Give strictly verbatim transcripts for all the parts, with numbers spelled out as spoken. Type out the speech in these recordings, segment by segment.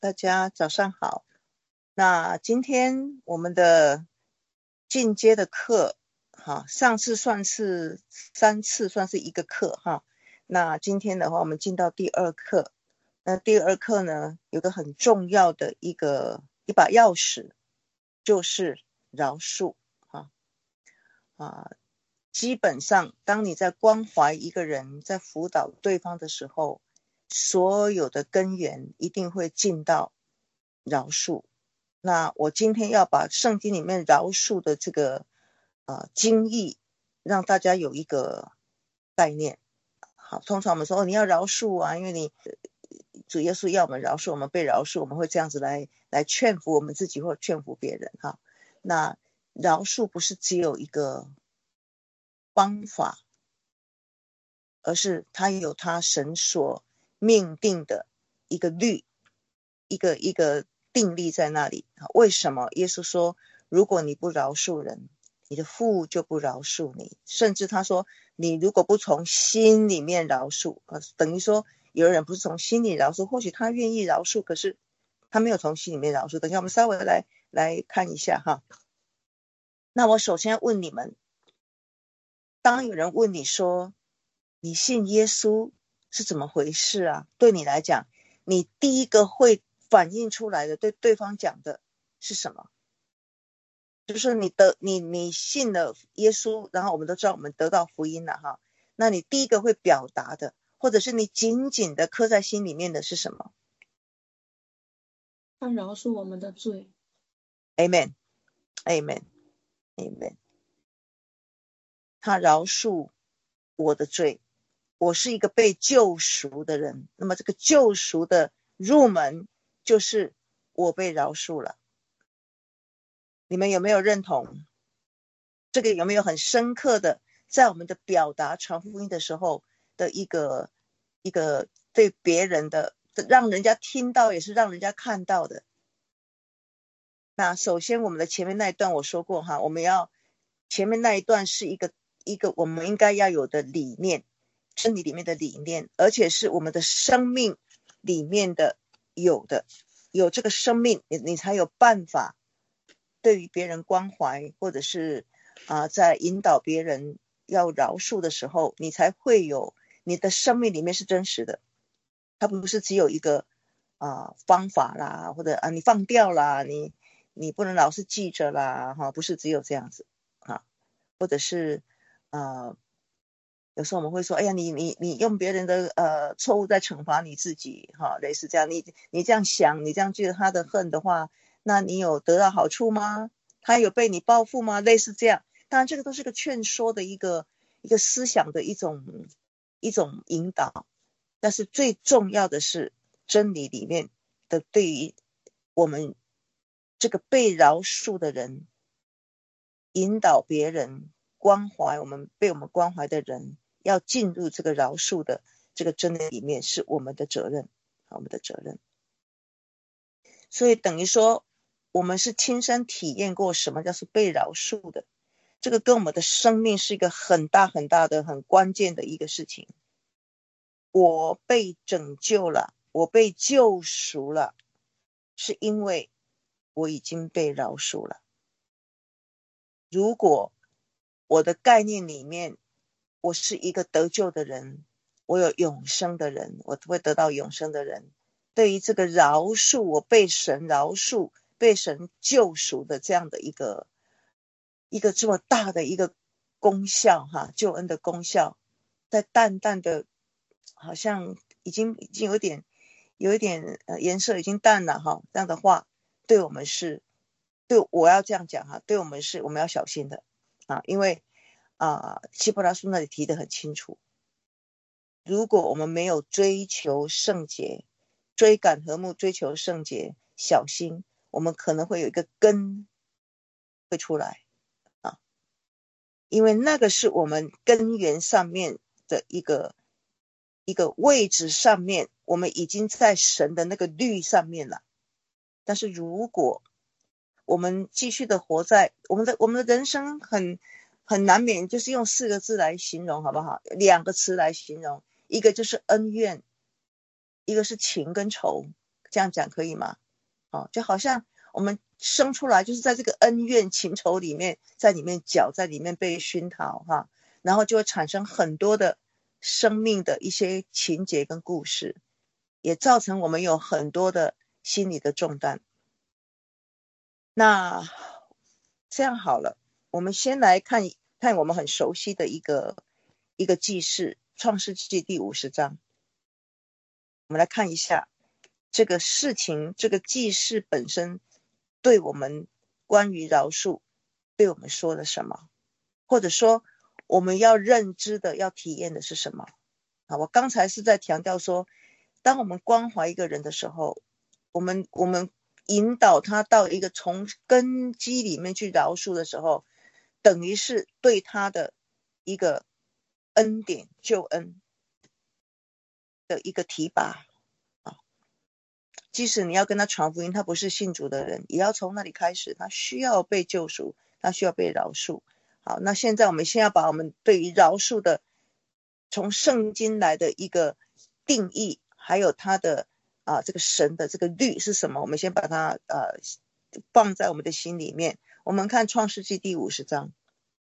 大家早上好。那今天我们的进阶的课，哈，上次算是三次，算是一个课哈。那今天的话，我们进到第二课。那第二课呢，有个很重要的一个一把钥匙，就是饶恕哈啊。基本上，当你在关怀一个人，在辅导对方的时候，所有的根源一定会进到饶恕。那我今天要把圣经里面饶恕的这个呃经义，让大家有一个概念。好，通常我们说、哦、你要饶恕啊，因为你主耶稣要我们饶恕，我们被饶恕，我们会这样子来来劝服我们自己或劝服别人哈。那饶恕不是只有一个方法，而是它有它神所命定的一个律，一个一个定力在那里。为什么耶稣说，如果你不饶恕人，你的父就不饶恕你？甚至他说，你如果不从心里面饶恕，等于说有人不是从心里饶恕，或许他愿意饶恕，可是他没有从心里面饶恕。等一下我们稍微来来看一下哈。那我首先问你们，当有人问你说你信耶稣是怎么回事啊？对你来讲，你第一个会反映出来的对对方讲的是什么？就是你的你你信了耶稣，然后我们都知道我们得到福音了哈。那你第一个会表达的，或者是你紧紧的刻在心里面的是什么？ 他饶恕我们的罪。 Amen Amen Amen。 他饶恕我的罪，我是一个被救赎的人。那么这个救赎的入门就是我被饶恕了。你们有没有认同？这个有没有很深刻的在我们的表达传福音的时候的一个一个对别人的，让人家听到也是让人家看到的？那首先我们的前面那一段我说过哈，我们要前面那一段是一个一个我们应该要有的理念，真理里面的理念，而且是我们的生命里面的有的，有这个生命，你你才有办法对于别人关怀，或者是啊、呃，在引导别人要饶恕的时候，你才会有你的生命里面是真实的。它不是只有一个啊、呃、方法啦，或者啊你放掉啦，你你不能老是记着啦哈，不是只有这样子啊，或者是呃有时候我们会说，哎呀，你你你用别人的呃错误在惩罚你自己哈，类似这样，你你这样想，你这样觉得他的恨的话，那你有得到好处吗？他有被你报复吗？类似这样，当然这个都是个劝说的一个一个思想的一种一种引导，但是最重要的是真理里面的对于我们这个被饶恕的人，引导别人关怀我们被我们关怀的人，要进入这个饶恕的这个真理里面，是我们的责任，我们的责任。所以等于说我们是亲身体验过什么叫是被饶恕的，这个跟我们的生命是一个很大很大的很关键的一个事情。我被拯救了，我被救赎了，是因为我已经被饶恕了。如果我的概念里面我是一个得救的人，我有永生的人，我会得到永生的人，对于这个饶恕，我被神饶恕，被神救赎的这样的一个一个这么大的一个功效哈，救恩的功效，在淡淡的好像已经已经有点有一点呃颜色已经淡了哈，这样的话对我们是对我要这样讲哈，对我们是我们要小心的啊，因为啊希伯来书那里提得很清楚，如果我们没有追求圣洁，追赶和睦，追求圣洁，小心我们可能会有一个根会出来啊，因为那个是我们根源上面的一个一个位置上面，我们已经在神的那个律上面了。但是如果我们继续的活在我们的我们的人生很很难免就是用四个字来形容好不好？两个词来形容，一个就是恩怨，一个是情跟仇。 这样讲可以吗？哦，就好像我们生出来就是在这个恩怨情仇里面，在里面搅，在里面被熏陶哈，然后就会产生很多的生命的一些情节跟故事，也造成我们有很多的心理的重担。那这样好了，我们先来看看我们很熟悉的一个一个记事，创世纪第五十章。我们来看一下这个事情，这个记事本身对我们关于饶恕对我们说了什么，或者说我们要认知的要体验的是什么啊？我刚才是在强调说，当我们关怀一个人的时候，我们我们引导他到一个从根基里面去饶恕的时候，等于是对他的一个恩典救恩的一个提拔啊。即使你要跟他传福音，他不是信主的人，也要从那里开始，他需要被救赎，他需要被饶恕。好，那现在我们先要把我们对于饶恕的从圣经来的一个定义，还有他的啊这个神的这个律是什么，我们先把它呃放在我们的心里面。我们看创世纪第五十章。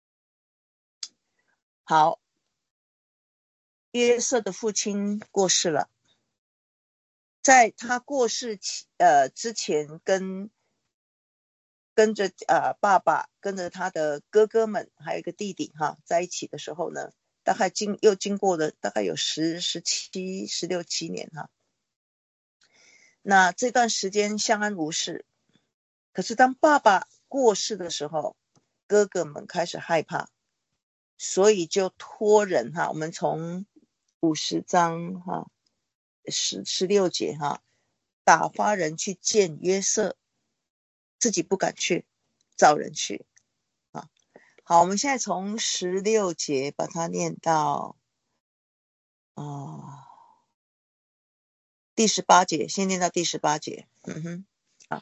好，约瑟的父亲过世了，在他过世呃之前跟跟着呃爸爸跟着他的哥哥们还有一个弟弟哈在一起的时候呢，大概经又经过了大概有十十七十六七年哈。那这段时间相安无事，可是当爸爸过世的时候，哥哥们开始害怕，所以就托人哈，我们从五十章哈十十六节哈，打发人去见约瑟，自己不敢去，找人去啊。好，我们现在从十六节把它念到啊第十八节，先念到第十八节。嗯哼，好，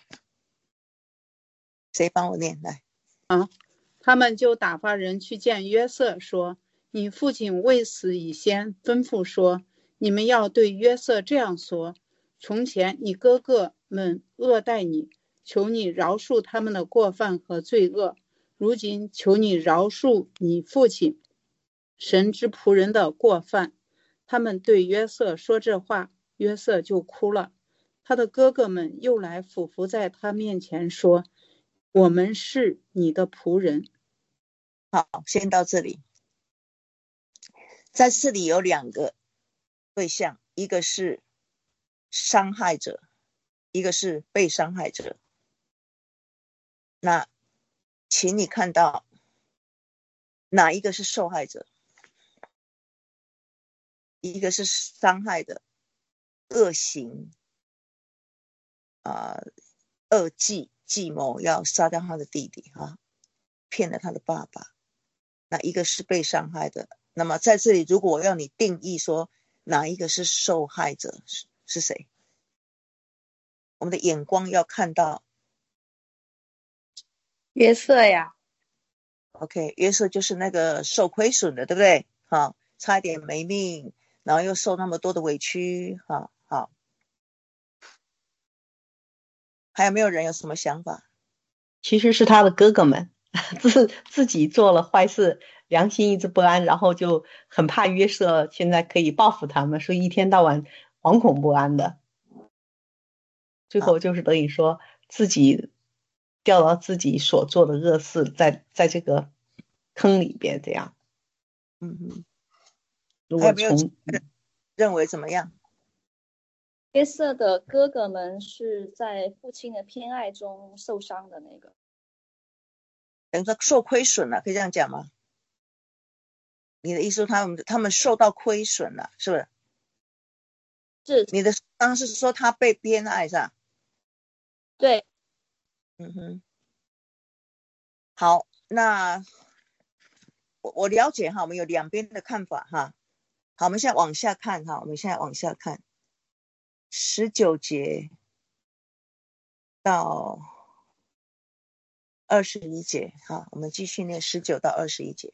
谁帮我念来？ 啊，他们就打发人去见约瑟，说：你父亲未死以先吩咐说，你们要对约瑟这样说：从前你哥哥们恶待你，求你饶恕他们的过犯和罪恶，如今求你饶恕你父亲神之仆人的过犯。他们对约瑟说这话，约瑟就哭了。他的哥哥们又来俯伏在他面前说：我们是你的仆人。 好，先到这里。在这里有两个对象，一个是伤害者，一个是被伤害者。那请你看到哪一个是受害者？一个是伤害的恶行啊、呃，恶计计谋要杀掉他的弟弟啊，骗了他的爸爸。那一个是被伤害的。那么在这里，如果我要你定义说哪一个是受害者，是是谁？我们的眼光要看到约瑟呀。 OK， 约瑟就是那个受亏损的，对不对？好，差一点没命，然后又受那么多的委屈。好好，还有没有人有什么想法？ 其实是他的哥哥们自自己做了坏事，良心一直不安，然后就很怕约瑟现在可以报复他们，所以一天到晚惶恐不安的，最后就是等于说自己掉到自己所做的恶事，在在这个坑里边这样。 嗯哼， 如还有没有果从认为怎么样？ 约瑟的哥哥们是在父亲的偏爱中受伤的那个， 等于说受亏损了，可以这样讲吗？你的意思他们他们受到亏损了，是不是？ 是。 你的伤是说他被偏爱是吧？ 对。 嗯哼。好，那我我了解哈，我们有两边的看法哈。好，我们现在往下看哈，我们现在往下看十九节到二十一节。好，我们继续念十九到二十一节。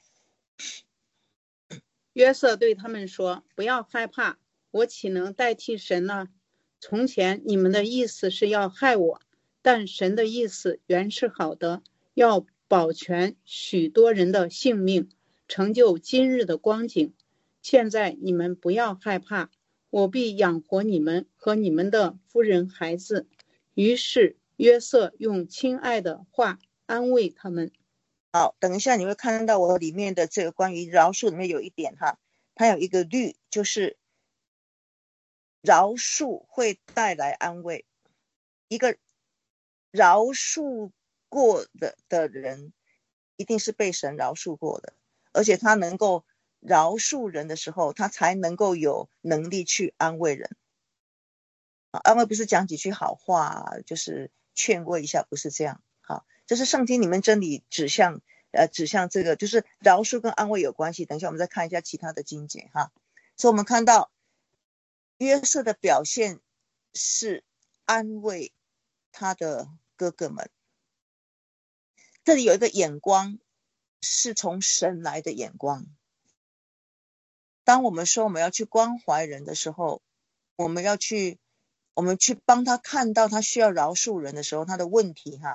约瑟对他们说：不要害怕，我岂能代替神呢？ 从前你们的意思是要害我，但神的意思原是好的，要保全许多人的性命，成就今日的光景。现在你们不要害怕，我必养活你们和你们的夫人孩子。于是约瑟用亲爱的话安慰他们。 好，等一下你会看到我里面的这个关于饶恕里面有一点哈，它有一个律，就是饶恕会带来安慰。一个饶恕过的的人一定是被神饶恕过的，而且他能够饶恕人的时候，他才能够有能力去安慰人。安慰不是讲几句好话，就是劝慰一下，不是这样。好，这是圣经里面真理指向呃指向这个，就是饶恕跟安慰有关系。等一下我们再看一下其他的经节哈。所以我们看到约瑟的表现是安慰他的哥哥们。这里有一个眼光是从神来的眼光。当我们说我们要去关怀人的时候，我们要去我们去帮他看到他需要饶恕人的时候，他的问题哈，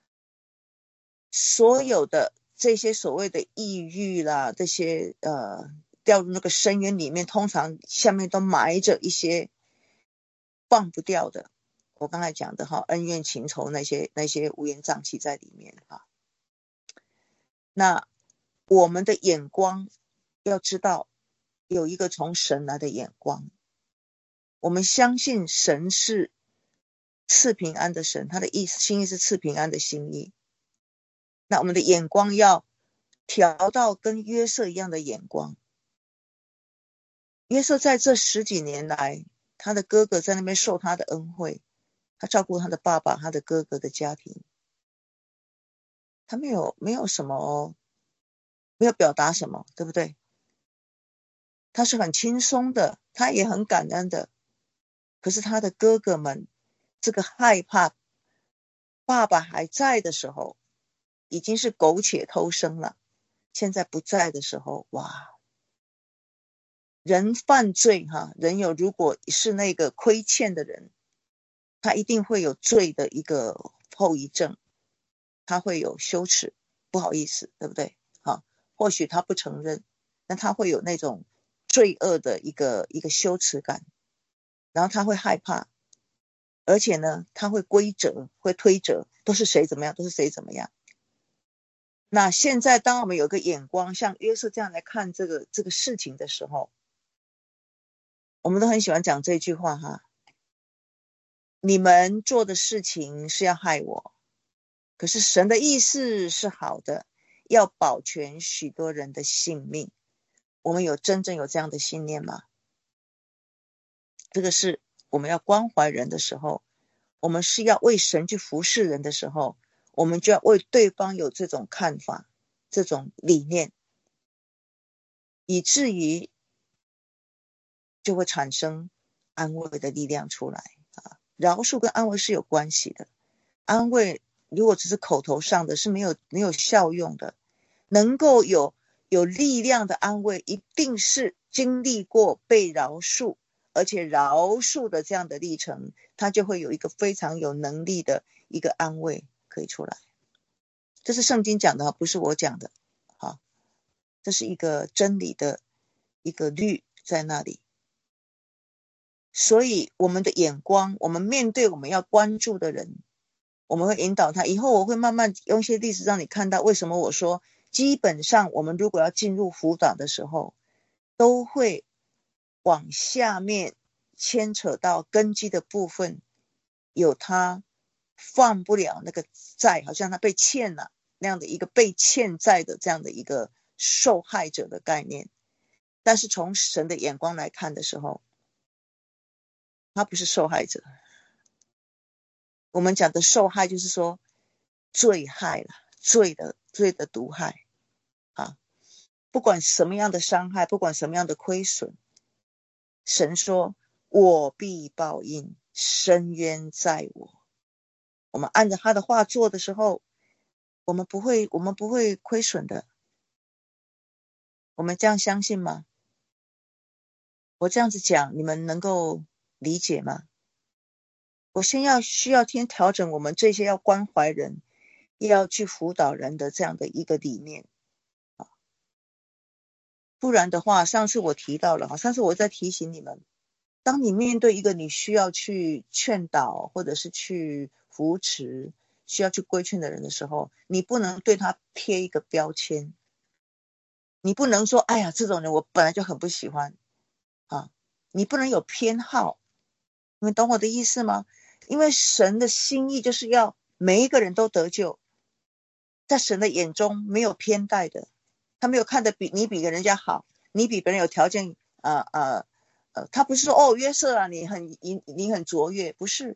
所有的这些所谓的抑郁啦，这些呃掉入那个深渊里面，通常下面都埋着一些放不掉的，我刚才讲的哈，恩怨情仇那些那些乌烟瘴气在里面哈。那我们的眼光要知道有一个从神来的眼光，我们相信神是赐平安的神，他的意思心意是赐平安的心意。那我们的眼光要调到跟约瑟一样的眼光。约瑟在这十几年来，他的哥哥在那边受他的恩惠，他照顾他的爸爸他的哥哥的家庭，他没有没有什么没有表达什么，对不对？他是很轻松的，他也很感恩的。可是他的哥哥们这个害怕爸爸还在的时候，已经是苟且偷生了，现在不在的时候，哇，人犯罪哈，人有如果是那个亏欠的人，他一定会有罪的一个后遗症，他会有羞耻，不好意思，对不对？好，或许他不承认，但他会有那种罪恶的一个一个羞耻感，然后他会害怕，而且呢，他会归责，会推责，都是谁怎么样，都是谁怎么样。那现在当我们有个眼光像约瑟这样来看这个这个事情的时候，我们都很喜欢讲这句话哈，你们做的事情是要害我，可是神的意思是好的，要保全许多人的性命。我们有真正有这样的信念吗？这个是我们要关怀人的时候，我们是要为神去服侍人的时候，我们就要为对方有这种看法，这种理念，以至于就会产生安慰的力量出来啊。饶恕跟安慰是有关系的，安慰如果只是口头上的是没有没有效用的，能够有有力量的安慰，一定是经历过被饶恕，而且饶恕的这样的历程，他就会有一个非常有能力的一个安慰可以出来。这是圣经讲的，不是我讲的，好，这是一个真理的一个律在那里。所以我们的眼光，我们面对我们要关注的人，我们会引导他。以后我会慢慢用一些例子让你看到为什么我说基本上我们如果要进入辅导的时候，都会往下面牵扯到根基的部分，有他放不了那个债，好像他被欠了那样的一个被欠债的这样的一个受害者的概念。但是从神的眼光来看的时候，他不是受害者。我们讲的受害就是说罪害了，罪的罪的毒害啊，不管什么样的伤害，不管什么样的亏损，神说我必报应，深渊在我。我们按照他的话做的时候，我们不会我们不会亏损的。我们这样相信吗？我这样子讲，你们能够理解吗？ 我先要需要先调整我们这些要关怀人，要去辅导人的这样的一个理念。不然的话，上次我提到了，上次我在提醒你们，当你面对一个你需要去劝导或者是去扶持需要去规劝的人的时候，你不能对他贴一个标签，你不能说哎呀这种人我本来就很不喜欢啊，你不能有偏好，你们懂我的意思吗？因为神的心意就是要每一个人都得救，在神的眼中没有偏待的，他没有看得比你比人家好，你比别人有条件，呃呃呃，他不是说哦约瑟啊你很你你很卓越，不是，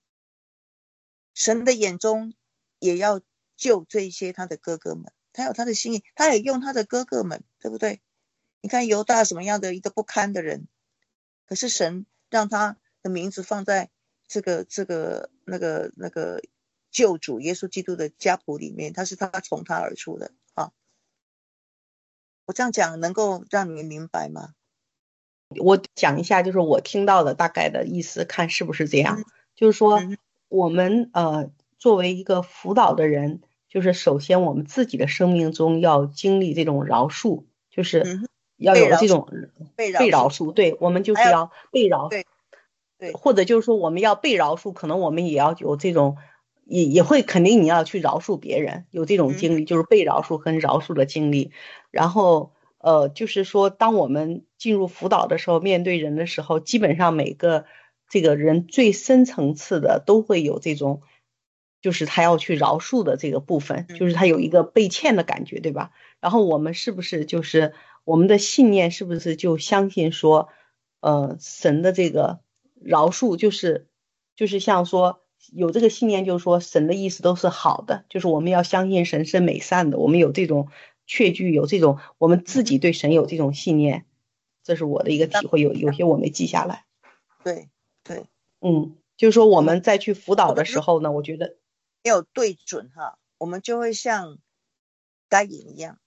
神的眼中也要救这些他的哥哥们，他有他的心意，他也用他的哥哥们，对不对？你看犹大什么样的一个不堪的人，可是神让他的名字放在这个这个那个那个救主耶稣基督的家谱里面，他是他从他而出的啊。我这样讲能够让你们明白吗？ 我讲一下就是我听到的大概的意思，看是不是这样。嗯、就是说、嗯、我们呃作为一个辅导的人，就是首先我们自己的生命中要经历这种饶恕，就是要有这种被被饶恕，对，我们就是要被饶， 对对， 或者就是说我们要被饶恕，可能我们也要有这种也也会肯定你要去饶恕别人，有这种经历、嗯、就是被饶恕和饶恕的经历。然后呃，就是说当我们进入辅导的时候，面对人的时候，基本上每个这个人最深层次的都会有这种就是他要去饶恕的这个部分，就是他有一个被欠的感觉，对吧？然后我们是不是就是我们的信念是不是就相信说呃神的这个饶恕就是就是像说有这个信念，就是说神的意思都是好的，就是我们要相信神是美善的，我们有这种确据，有这种我们自己对神有这种信念，这是我的一个体会，有有些我没记下来。 对对， 嗯，就是说我们再去辅导的时候呢，我觉得没有对准哈，我们就会像该隐一样。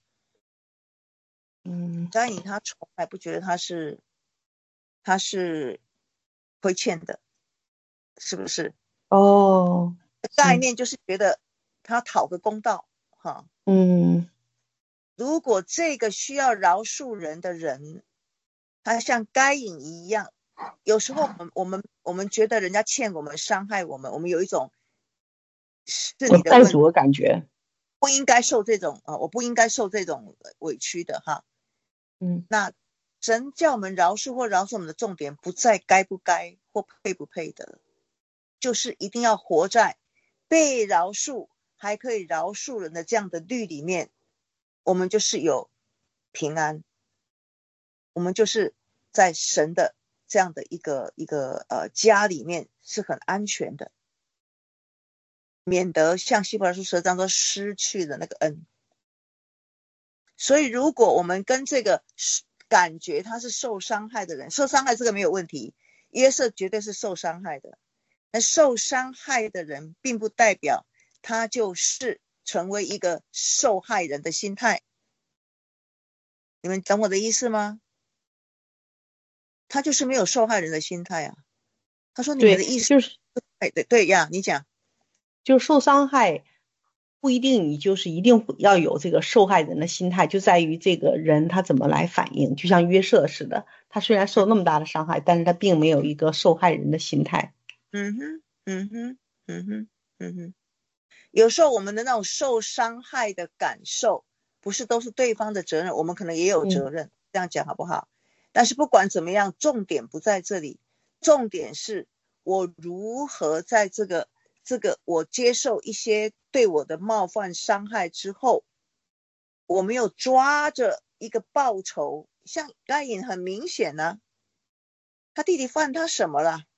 嗯， 该隐他从来不觉得他是他是亏欠的，是不是？ 哦， 概念就是觉得他讨个公道哈。 嗯， 如果这个需要饶恕人的人，他像该隐一样，有时候我们我们我们觉得人家欠我们伤害我们，我们有一种是你的问题的感觉， 不应该受这种啊，我不应该受这种委屈的哈。 嗯， 那神叫我们饶恕或饶恕我们的重点不在该不该或配不配的，就是一定要活在被饶恕还可以饶恕人的这样的律里面，我们就是有平安，我们就是在神的这样的一个一个呃家里面是很安全的，免得像希伯来书十二章说失去了那个恩。所以如果我们跟这个感觉他是受伤害的人，受伤害这个没有问题，约瑟绝对是受伤害的，但受伤害的人并不代表他就是成为一个受害人的心态，你们懂我的意思吗？他就是没有受害人的心态啊。他说你们的意思就是对对对呀，你讲就受伤害不一定你就是一定要有这个受害人的心态，就在于这个人他怎么来反应，就像约瑟似的，他虽然受那么大的伤害，但是他并没有一个受害人的心态。 嗯哼嗯哼嗯哼嗯哼，有时候我们的那种受伤害的感受不是都是对方的责任，我们可能也有责任、嗯、这样讲好不好？但是不管怎么样，重点不在这里，重点是我如何在这个这个我接受一些对我的冒犯伤害之后，我没有抓着一个报仇。像该隐很明显呢、啊，他弟弟犯他什么了？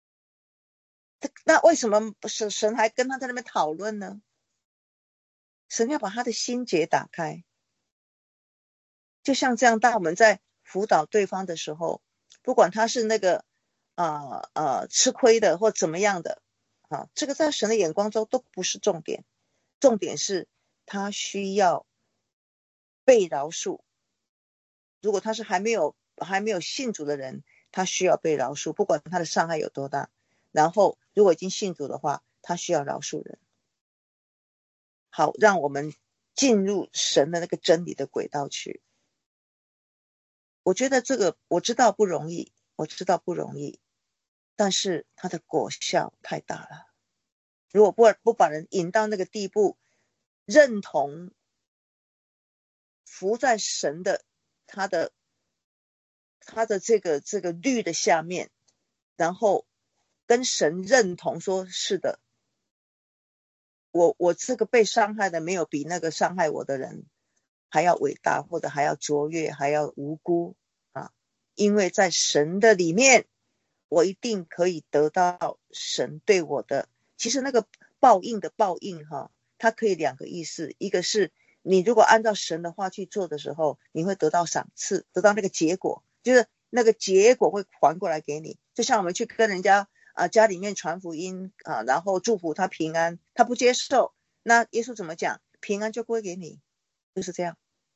那为什么神还跟他在那边讨论呢？神要把他的心结打开。就像这样，当我们在辅导对方的时候，不管他是那个呃呃吃亏的或怎么样的啊，这个在神的眼光中都不是重点，重点是他需要被饶恕。如果他是还没有还没有信主的人，他需要被饶恕，不管他的伤害有多大。 然后如果已经信主的话，他需要饶恕人。好，让我们进入神的那个真理的轨道去。我觉得这个我知道不容易，我知道不容易，但是它的果效太大了。如果不不把人引到那个地步，认同服在神的他的他的这个这个律的下面，然后跟神认同说是的，我我这个被伤害的没有比那个伤害我的人还要伟大，或者还要卓越，还要无辜啊！因为在神的里面，我一定可以得到神对我的。其实那个报应的报应哈，它可以两个意思，一个是你如果按照神的话去做的时候，你会得到赏赐，得到那个结果，就是那个结果会还过来给你。就像我们去跟人家啊家里面传福音啊，然后祝福他平安，他不接受，那耶稣怎么讲？平安就归给你，就是这样。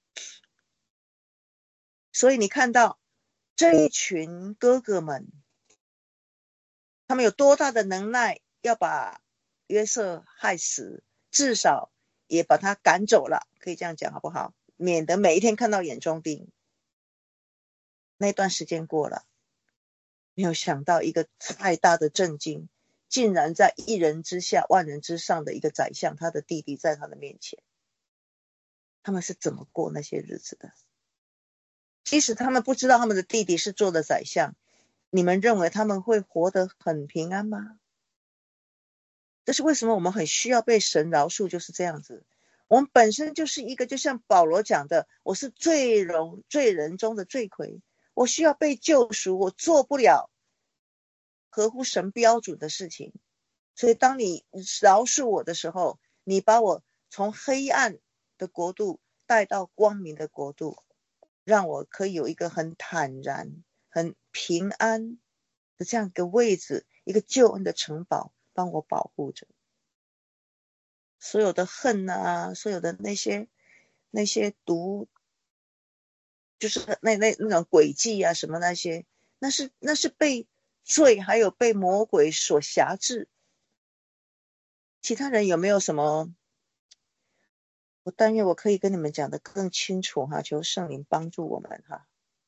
所以你看到这一群哥哥们，他们有多大的能耐要把约瑟害死，至少也把他赶走了，可以这样讲好不好？免得每一天看到眼中钉。那段时间过了，没有想到一个太大的震惊，竟然在一人之下万人之上的一个宰相，他的弟弟在他的面前，他们是怎么过那些日子的？即使他们不知道他们的弟弟是做的宰相，你们认为他们会活得很平安吗？这是为什么我们很需要被神饶恕，就是这样子。我们本身就是一个，就像保罗讲的，我是罪人罪人中的罪魁，我需要被救赎，我做不了合乎神标准的事情。所以当你饶恕我的时候，你把我从黑暗的国度带到光明的国度，让我可以有一个很坦然很平安的这样一个位置，一个救恩的城堡帮我保护着。所有的恨啊，所有的那些那些毒，就是那那那种诡计啊什么那些，那是那是被罪还有被魔鬼所辖制。其他人有没有什么？我但愿我可以跟你们讲的更清楚哈，求圣灵帮助我们哈。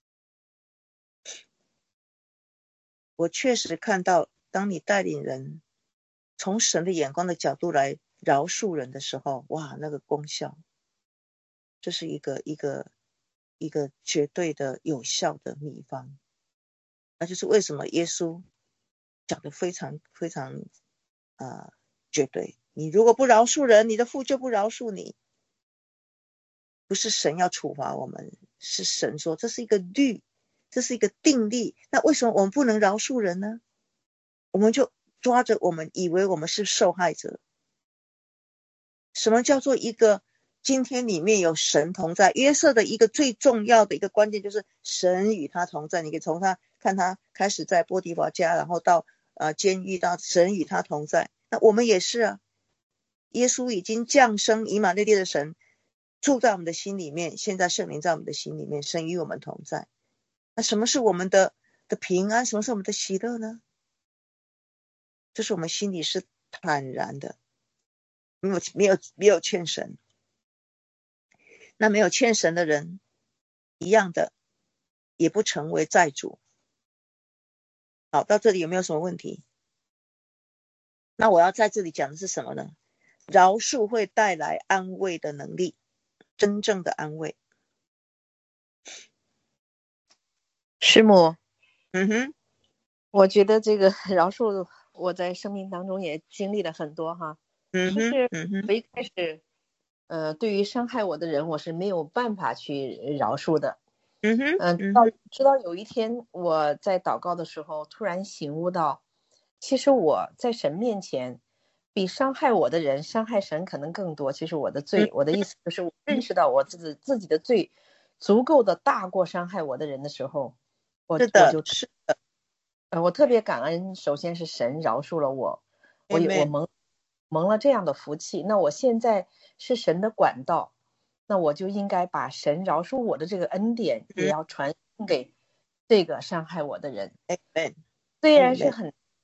我确实看到，当你带领人从神的眼光的角度来饶恕人的时候，哇，那个功效，这是一个一个一个绝对的有效的秘方。那就是为什么耶稣讲的非常非常呃绝对，你如果不饶恕人，你的父就不饶恕你。不是神要处罚我们，是神说这是一个律，这是一个定例。那为什么我们不能饶恕人呢？我们就抓着我们以为我们是受害者。什么叫做一个今天里面有神同在？约瑟的一个最重要的一个关键就是神与他同在。你可以从他看他开始在波提乏家，然后到呃监狱，到神与他同在。那我们也是啊，耶稣已经降生，以马内利的神住在我们的心里面，现在圣灵在我们的心里面，神与我们同在。那什么是我们的的平安？什么是我们的喜乐呢？就是我们心里是坦然的，没有没有没有欠神。那没有欠神的人一样的也不成为债主。好，到这里有没有什么问题？那我要在这里讲的是什么呢？饶恕会带来安慰的能力，真正的安慰。 师母， 嗯哼， 我觉得这个饶恕我在生命当中也经历了很多哈。 嗯哼， 就是嗯哼， 我一开始呃对于伤害我的人我是没有办法去饶恕的。 嗯哼， 嗯，直到直到有一天我在祷告的时候突然醒悟到，其实我在神面前比伤害我的人伤害神可能更多。其实我的罪，我的意思就是我认识到我自己自己的罪足够的大过伤害我的人的时候，我是的， 我就是的，呃，我特别感恩，首先是神饶恕了我，我我蒙蒙了这样的福气。那我现在是神的管道，那我就应该把神饶恕我的这个恩典也要传送给这个伤害我的人。 Amen. 虽然是很，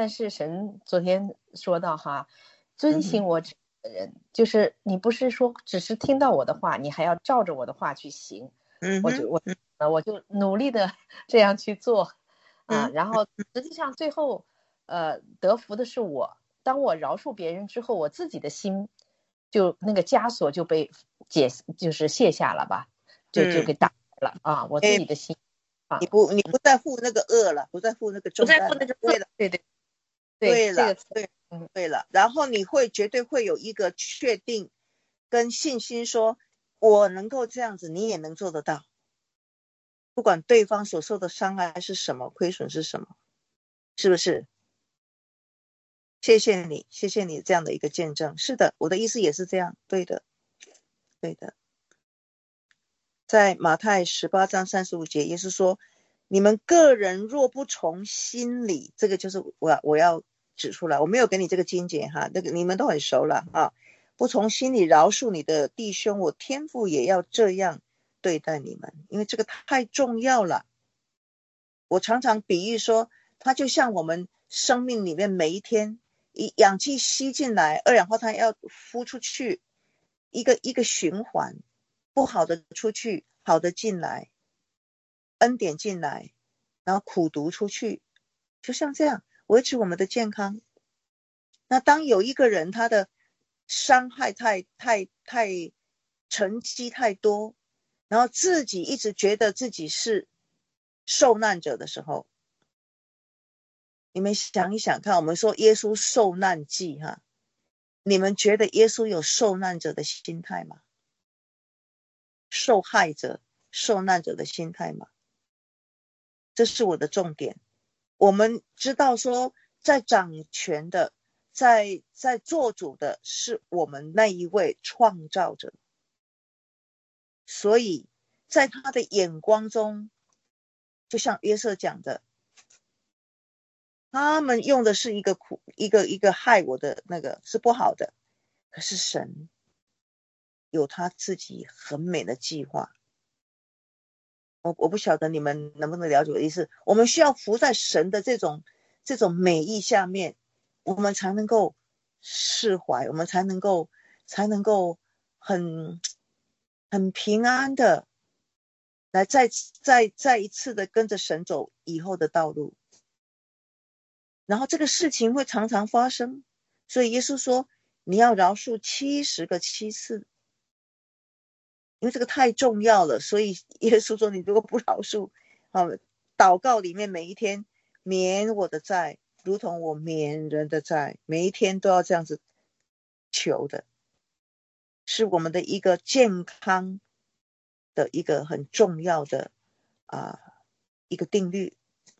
但是神昨天说到哈，遵行我旨意的人，就是你不是说只是听到我的话，你还要照着我的话去行。 嗯我就我嗯呃我就努力的这样去做啊， 嗯然后实际上最后呃得福的是我。当我饶恕别人之后，我自己的心就那个枷锁就被解，就是卸下了吧，就就给打开了啊，我自己的心啊， 你不你不再负那个恶了，不再负那个不再重担了， 负那个恶， 对了， 对对对了， 这个词对嗯对了，然后你会绝对会有一个确定跟信心说，我能够这样子，你也能做得到，不管对方所受的伤害是什么，亏损是什么，是不是？谢谢你，谢谢你这样的一个见证。是的，我的意思也是这样，对的，对的。在马太十八章三十五节，耶稣说：“你们个人若不从心里，这个就是我我要指出来，我没有给你这个经节哈，那个你们都很熟了啊。不从心里饶恕你的弟兄，我天父也要这样对待你们，因为这个太重要了。我常常比喻说，它就像我们生命里面每一天。”氧气吸进来，二氧化碳要呼出去，一个一个循环，不好的出去，好的进来，恩典进来，然后苦毒出去，就像这样维持我们的健康。那当有一个人他的伤害太太太沉积太多，然后自己一直觉得自己是受难者的时候，你们想一想看，我们说耶稣受难记哈，你们觉得耶稣有受难者的心态吗？受害者、受难者的心态吗？这是我的重点。我们知道说，在掌权的、在在做主的是我们那一位创造者，所以在他的眼光中，就像约瑟讲的，他们用的是一个苦一个一个害我的那个是不好的，可是神有他自己很美的计划。我我不晓得你们能不能了解我的意思。我们需要服在神的这种这种美意下面，我们才能够释怀，我们才能够才能够很很平安的来再再再一次的跟着神走以后的道路。然后这个事情会常常发生，所以耶稣说你要饶恕七十个七次，因为这个太重要了，所以耶稣说你如果不饶恕，啊，祷告里面每一天免我的债如同我免人的债，每一天都要这样子求的，是我们的一个健康的一个很重要的啊一个定律。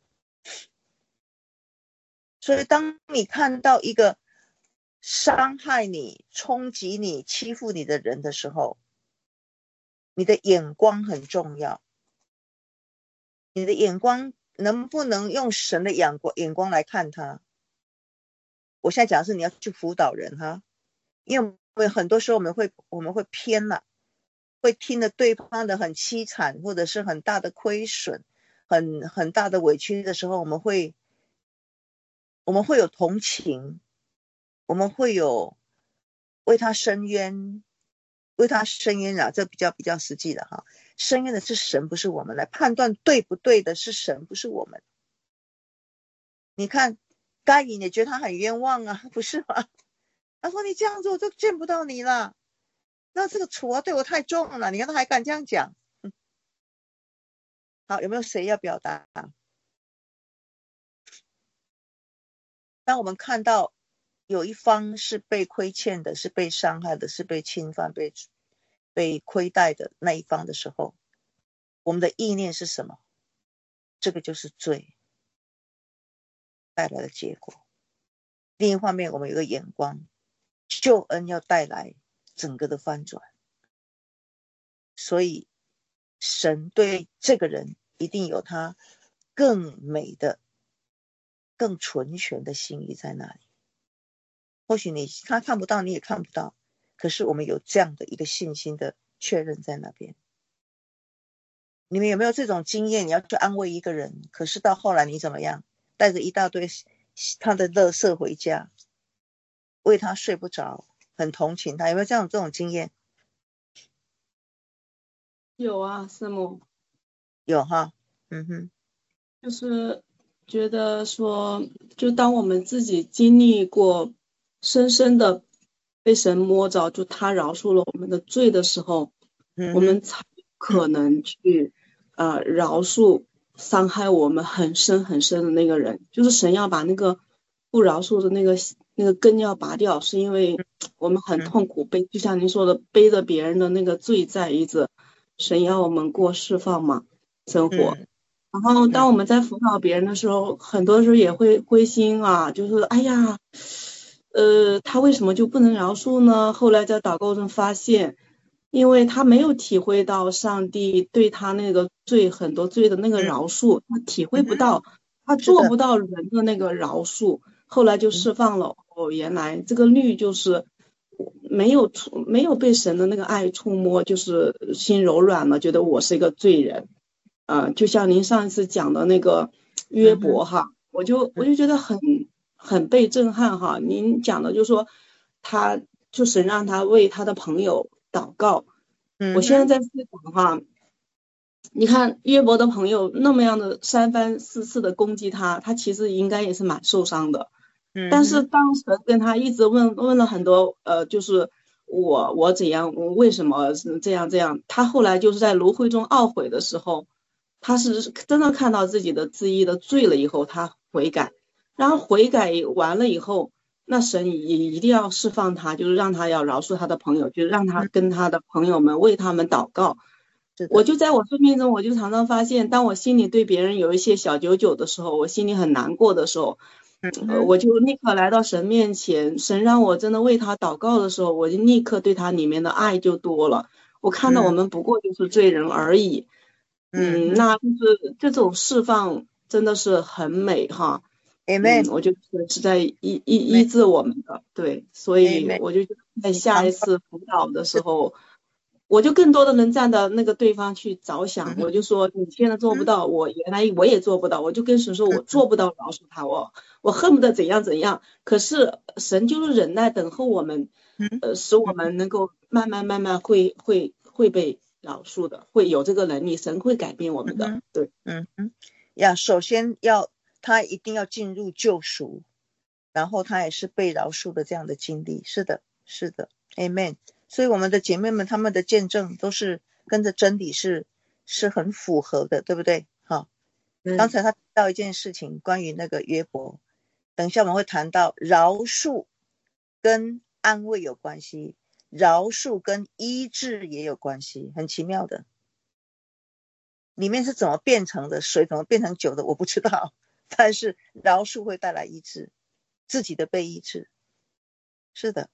所以当你看到一个伤害你、冲击你、欺负你的人的时候，你的眼光很重要。你的眼光能不能用神的眼光眼光来看他？我现在讲的是你要去辅导人哈，因为很多时候我们会我们会偏了，会听了对方的很凄惨或者是很大的亏损、很很大的委屈的时候，我们会我们会有同情，我们会有为他伸冤，为他伸冤啊，这比较比较实际的哈。伸冤的是神，不是我们，来判断对不对的是神，不是我们。你看该隐也觉得他很冤枉啊，不是吗？他说你这样做我就见不到你了，那这个楚啊对我太重了，你看他还敢这样讲。嗯、好，有没有谁要表达？当我们看到有一方是被亏欠的，是被伤害的，是被侵犯、被被亏待的那一方的时候，我们的意念是什么？这个就是罪带来的结果。另一方面，我们有个眼光，救恩要带来整个的翻转，所以神对这个人一定有他更美的、更纯全的心意在那里。或许你他看不到，你也看不到，可是我们有这样的一个信心的确认在那边。你们有没有这种经验？你要去安慰一个人，可是到后来你怎么样？带着一大堆他的垃圾回家，为他睡不着，很同情他。有没有这样这种经验？ 有啊，师母。 有哈。嗯哼。 就是觉得说，就当我们自己经历过深深的被神摸着，就他饶恕了我们的罪的时候， 嗯、 我们才可能去呃饶恕伤害我们很深很深的那个人。就是神要把那个不饶恕的那个那个根要拔掉，是因为我们很痛苦，背就像您说的，背着别人的那个罪在，一直神要我们过释放嘛生活。 嗯然后当我们在辅导别人的时候，很多时候也会灰心啊，就是哎呀，呃，他为什么就不能饶恕呢？后来在祷告中发现，因为他没有体会到上帝对他那个罪很多罪的那个饶恕，他体会不到，他做不到人的那个饶恕。后来就释放了，哦，原来这个律就是没有触，没有被神的那个爱触摸，就是心柔软了，觉得我是一个罪人。呃，就像您上一次讲的那个约伯哈，嗯、我就我就觉得很很被震撼哈。您讲的就是说，他就神让他为他的朋友祷告。嗯、我现在在思想哈，你看约伯的朋友那么样的三番四次的攻击他，他其实应该也是蛮受伤的。嗯、但是当时跟他一直问问了很多，呃，就是我我怎样，我为什么是这样这样，他后来就是在芦荟中懊悔的时候。他是真的看到自己的自义的罪了以后，他悔改，然后悔改完了以后，那神也一定要释放他，就是让他要饶恕他的朋友，就是让他跟他的朋友们为他们祷告。我就在我生命中，我就常常发现，当我心里对别人有一些小九九的时候，我心里很难过的时候，呃，我就立刻来到神面前，神让我真的为他祷告的时候，我就立刻对他里面的爱就多了。我看到我们不过就是罪人而已。嗯，那就是这种释放真的是很美哈。嗯，我觉得是在医医医治我们的，对，所以我就在下一次辅导的时候，我就更多的能站到那个对方去着想，我就说你现在做不到，我原来我也做不到，我就跟神说我做不到饶恕他，我我恨不得怎样怎样，可是神就是忍耐等候我们，呃，使我们能够慢慢慢慢会会会被饶恕的，会有这个能力，神会改变我们的。嗯、对， 嗯嗯，呀，首先要他一定要进入救赎，然后他也是被饶恕的这样的经历。是的，是的 ，Amen。所以我们的姐妹们，她们的见证都是跟着真理是是很符合的，对不对？好，刚才他提到一件事情，关于那个约伯，等一下我们会谈到饶恕跟安慰有关系。饶恕跟医治也有关系，很奇妙的。里面是怎么变成的，水怎么变成酒的我不知道，但是饶恕会带来医治，自己的被医治。是的，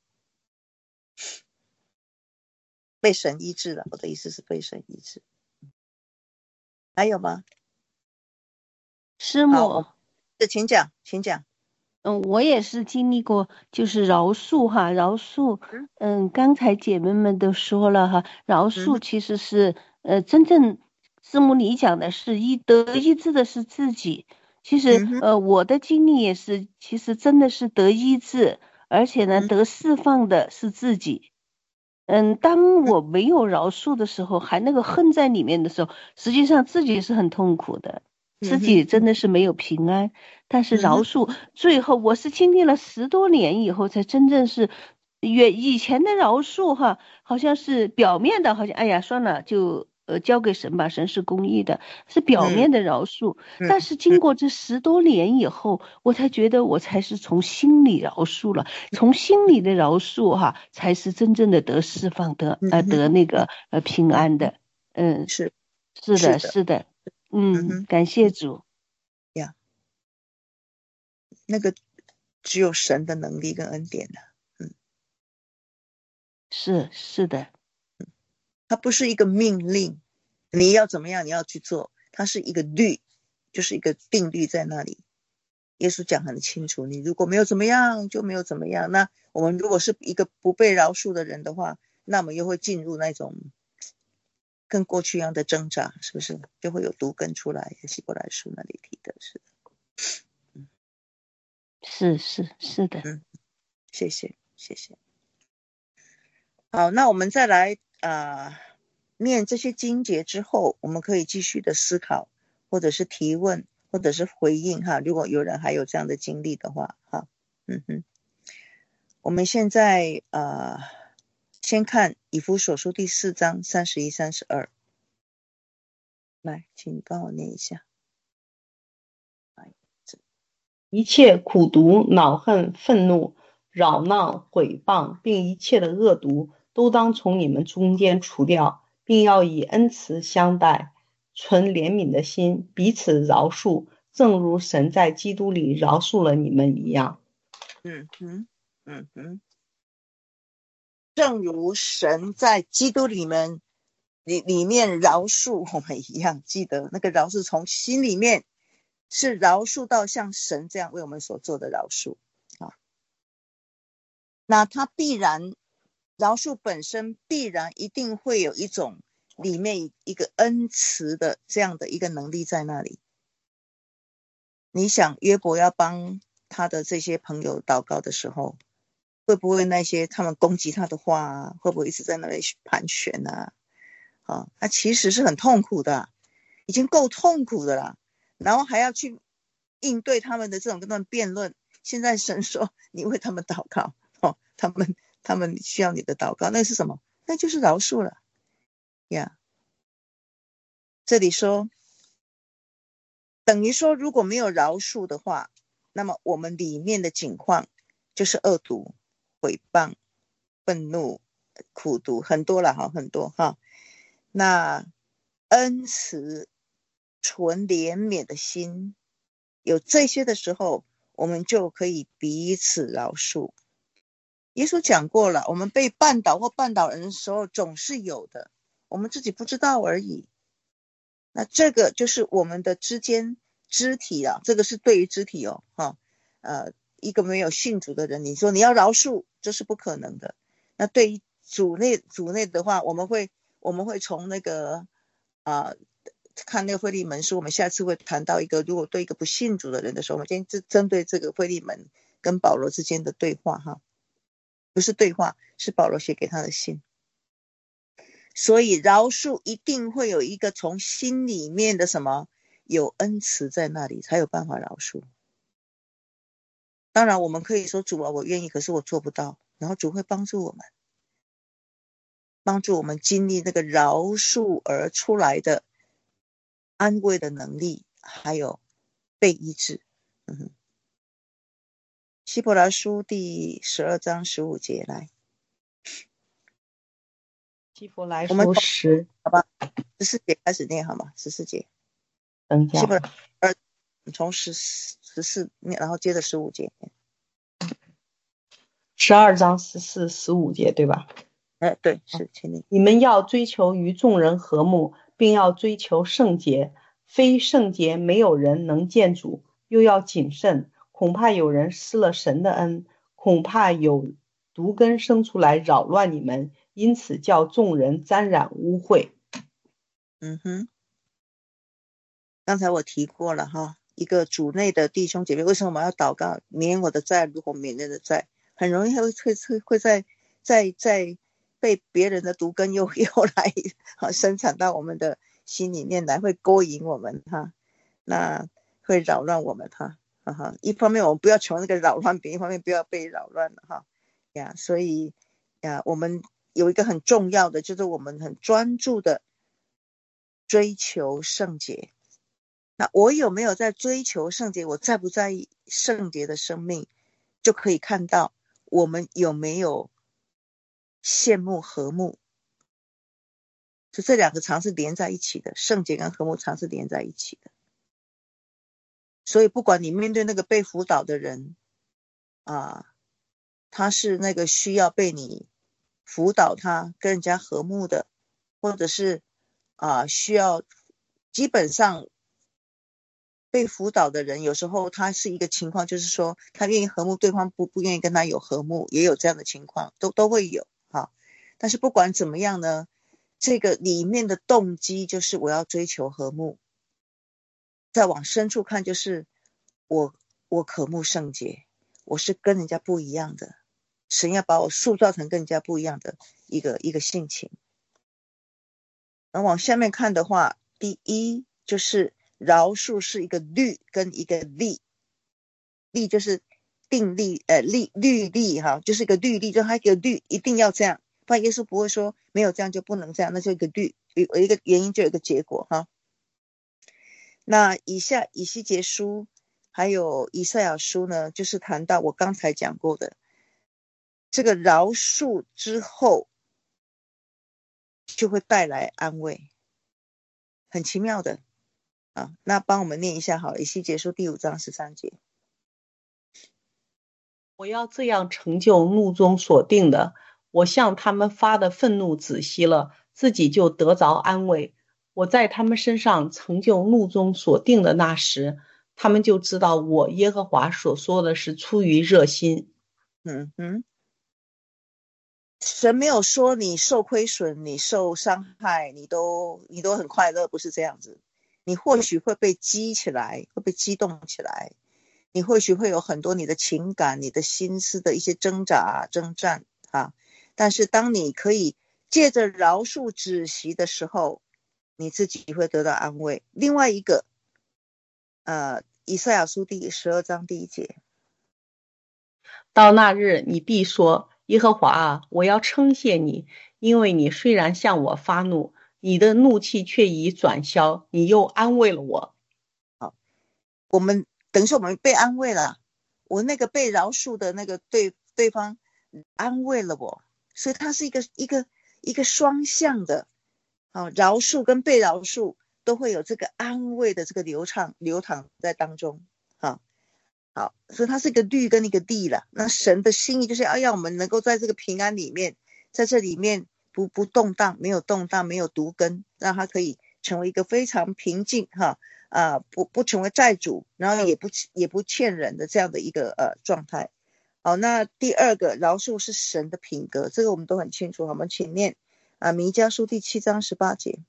被神医治了，我的意思是被神医治。还有吗？ 师母， 请讲请讲。 嗯，我也是经历过，就是饶恕哈，饶恕，嗯，刚才姐妹们都说了哈，饶恕其实是，呃，真正师母你讲的是医得医治的是自己，其实，呃，我的经历也是，其实真的是得医治，而且呢，得释放的是自己。嗯，当我没有饶恕的时候，还那个恨在里面的时候，实际上自己是很痛苦的。自己真的是没有平安，但是饶恕，最后我是经历了十多年以后，才真正是，原以前的饶恕哈，好像是表面的，好像哎呀算了，就呃交给神吧，神是公义的，是表面的饶恕。但是经过这十多年以后，我才觉得我才是从心里饶恕了，从心里的饶恕哈，才是真正的得释放得呃得那个呃平安的，嗯， 是是的，是的。嗯，感谢主呀，那个只有神的能力跟恩典的、啊，嗯， 是是的， 它不是一个命令，你要怎么样你要去做，它是一个律，就是一个定律在那里。耶稣讲很清楚，你如果没有怎么样就没有怎么样。那我们如果是一个不被饶恕的人的话，那我们又会进入那种跟过去一样的挣扎，是不是就会有毒根出来？希伯来书那里提的是的。 是是是的。 嗯，谢谢谢谢。好，那我们再来呃念这些经节之后，我们可以继续的思考，或者是提问，或者是回应哈。如果有人还有这样的经历的话，哈，嗯哼。我们现在呃先看以弗所书第四章三十一、三十二。来，请你帮我念一下。 一切苦毒、恼恨、愤怒、扰闹、毁谤，并一切的恶毒，都当从你们中间除掉，并要以恩慈相待，存怜悯的心，彼此饶恕，正如神在基督里饶恕了你们一样。 嗯哼，嗯哼，正如神在基督里面里里面饶恕我们一样，记得那个饶恕从心里面是饶恕到像神这样为我们所做的饶恕啊。那他必然饶恕本身必然一定会有一种里面一个恩慈的这样的一个能力在那里。你想约伯要帮他的这些朋友祷告的时候，会不会那些他们攻击他的话啊，会不会一直在那里盘旋啊？啊，他其实是很痛苦的，已经够痛苦的了，然后还要去应对他们的这种跟他们辩论。现在神说你为他们祷告，哦，他们他们需要你的祷告，那是什么？那就是饶恕了呀。Yeah. 这里说等于说如果没有饶恕的话，那么我们里面的境况就是恶毒、毁谤、愤怒、苦毒，很多了哈，很多哈。那恩慈、纯怜悯的心，有这些的时候，我们就可以彼此饶恕。耶稣讲过了，我们被绊倒或绊倒人的时候总是有的，我们自己不知道而已。那这个就是我们的之间肢体啊，这个是对于肢体哦，哈，呃，一个没有信主的人，你说你要饶恕，这是不可能的。那对于主内主内的话，我们会我们会从那个啊、呃、看那个腓利门书，我们下次会谈到一个，如果对一个不信主的人的时候，我们今天是针对这个腓利门跟保罗之间的对话哈，不是对话，是保罗写给他的信。所以饶恕一定会有一个从心里面的什么有恩慈在那里，才有办法饶恕。当然我们可以说主啊我愿意，可是我做不到，然后主会帮助我们，帮助我们经历那个饶恕而出来的安慰的能力，还有被医治。嗯哼，希伯来书第十二章十五节来。 希伯来书十， 好吧，十四节开始念好吗？十四节。 等一下。 希伯来二，从十十四念，然后接着十五节。 十二章十四、十五节，对吧？ 哎，对，是，请你。 你们要追求与众人和睦，并要追求圣洁。非圣洁，没有人能见主。又要谨慎，恐怕有人失了神的恩，恐怕有毒根生出来扰乱你们。因此叫众人沾染污秽。 嗯哼，刚才我提过了哈，一个主内的弟兄姐妹，为什么我们要祷告？免我的债，如果免人的债，很容易会会会在在在被别人的毒根又又来啊生产到我们的心里面来，会勾引我们哈，那会扰乱我们哈，哈哈。一方面我们不要求那个扰乱别人，一方面不要被扰乱了哈呀，所以呀，我们有一个很重要的，就是我们很专注的追求圣洁。那我有没有在追求圣洁？我在不在意圣洁的生命，就可以看到我们有没有羡慕和睦。就这两个常是连在一起的，圣洁跟和睦常是连在一起的。所以不管你面对那个被辅导的人啊，他是那个需要被你辅导他跟人家和睦的，或者是啊需要，基本上被辅导的人有时候他是一个情况，就是说他愿意和睦，对方不不愿意跟他有和睦，也有这样的情况，都都会有哈。但是不管怎么样呢，这个里面的动机就是我要追求和睦，再往深处看就是我我渴慕圣洁， 我是跟人家不一样的，神要把我塑造成跟人家不一样的一个一个性情。那往下面看的话，第一就是饶恕是一个律跟一个例，例就是定例呃律律例哈，就是一个律例，就是它一个律一定要这样，不然耶稣不会说没有这样就不能这样，那就一个律，有一个原因就有一个结果哈。那以下以西结书还有以赛亚书呢，就是谈到我刚才讲过的这个饶恕之后就会带来安慰，很奇妙的啊。那帮我们念一下好了，以西结书第五章十三节。 我要这样成就怒中所定的，我向他们发的愤怒止息了，自己就得着安慰。我在他们身上成就怒中所定的那时，他们就知道我耶和华所说的是出于热心。 嗯嗯，神没有说你受亏损，你受伤害，你都你都很快乐，不是这样子。你或许会被激起来，会被激动起来，你或许会有很多你的情感、你的心思的一些挣扎、征战啊。但是当你可以借着饶恕止息的时候，你自己会得到安慰。另外一个，呃，以赛亚书第十二章第一节， 到那日，你必说：耶和华啊，我要称谢你，因为你虽然向我发怒，你的怒气却已转消，你又安慰了我。 好，我们等于说我们被安慰了，我那个被饶恕的那个对对方安慰了我，所以它是一个一个一个双向的。好，饶恕跟被饶恕都会有这个安慰的这个流畅流淌在当中。好，好，所以它是一个律跟一个地了。那神的心意就是要让我们能够在这个平安里面，在这里面不不动荡，没有动荡，没有毒根，让它可以成为一个非常平静哈啊、呃，不不成为债主，然后也不也不欠人的这样的一个呃状态。好，那第二个饶恕是神的品格，这个我们都很清楚。我们请念啊，弥迦书第七章十八节。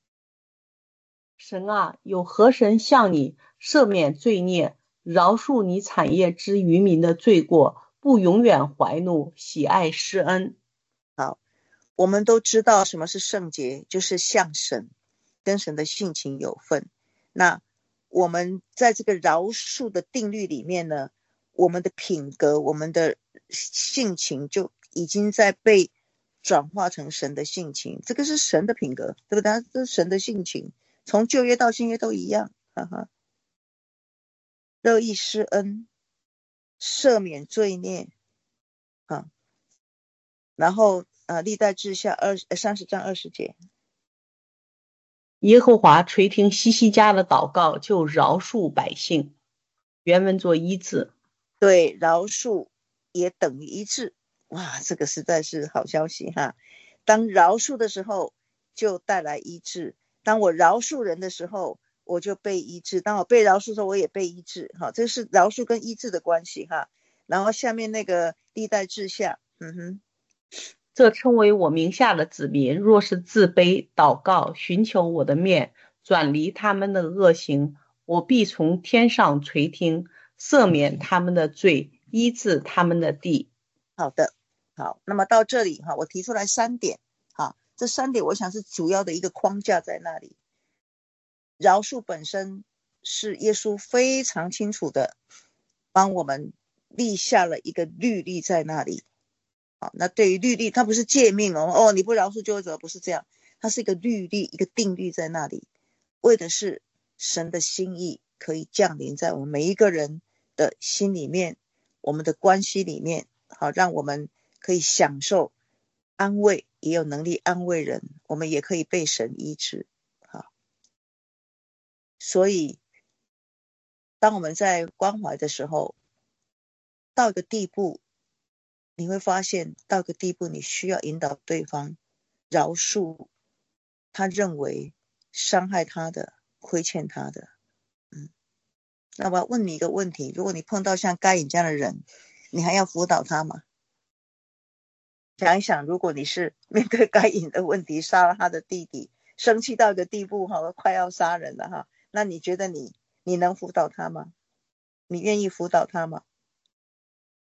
神啊，有何神向你赦免罪孽，饶恕你产业之渔民的罪过，不永远怀怒，喜爱施恩。 好，我们都知道什么是圣洁，就是向神跟神的性情有份。那我们在这个饶恕的定律里面呢，我们的品格，我们的性情就已经在被转化成神的性情，这个是神的品格，对不对？这是神的性情，从旧约到新约都一样，哈哈。乐意施恩，赦免罪孽，啊，然后呃，历代志下二三十章二十节。 耶和华垂听西西家的祷告，就饶恕百姓。原文作医治。 对，饶恕也等于医治。哇，这个实在是好消息哈！当饶恕的时候，就带来医治；当我饶恕人的时候，我就被医治；当我被饶恕的时候，我也被医治。哈，这是饶恕跟医治的关系哈。然后下面那个历代志下，嗯哼， 这称为我名下的子民，若是自卑祷告，寻求我的面，转离他们的恶行，我必从天上垂听，赦免他们的罪，医治他们的地。 好的，好，那么到这里哈，我提出来三点，哈，这三点我想是主要的一个框架在那里。饶恕本身是耶稣非常清楚的帮我们立下了一个律例在那里。好，那对于律例，它不是诫命哦，哦，你不饶恕就会怎么，不是这样，它是一个律例，一个定律在那里，为的是神的心意可以降临在我们每一个人的心里面，我们的关系里面，好，让我们可以享受安慰，也有能力安慰人，我们也可以被神医治。好，所以当我们在关怀的时候，到一个地步，你会发现到一个地步，你需要引导对方饶恕他认为伤害他的、亏欠他的。嗯，那我要问你一个问题，如果你碰到像该隐这样的人，你还要辅导他吗？想一想，如果你是面对该隐的问题，杀了他的弟弟，生气到一个地步哈，快要杀人了哈，那你觉得你你能辅导他吗？你愿意辅导他吗？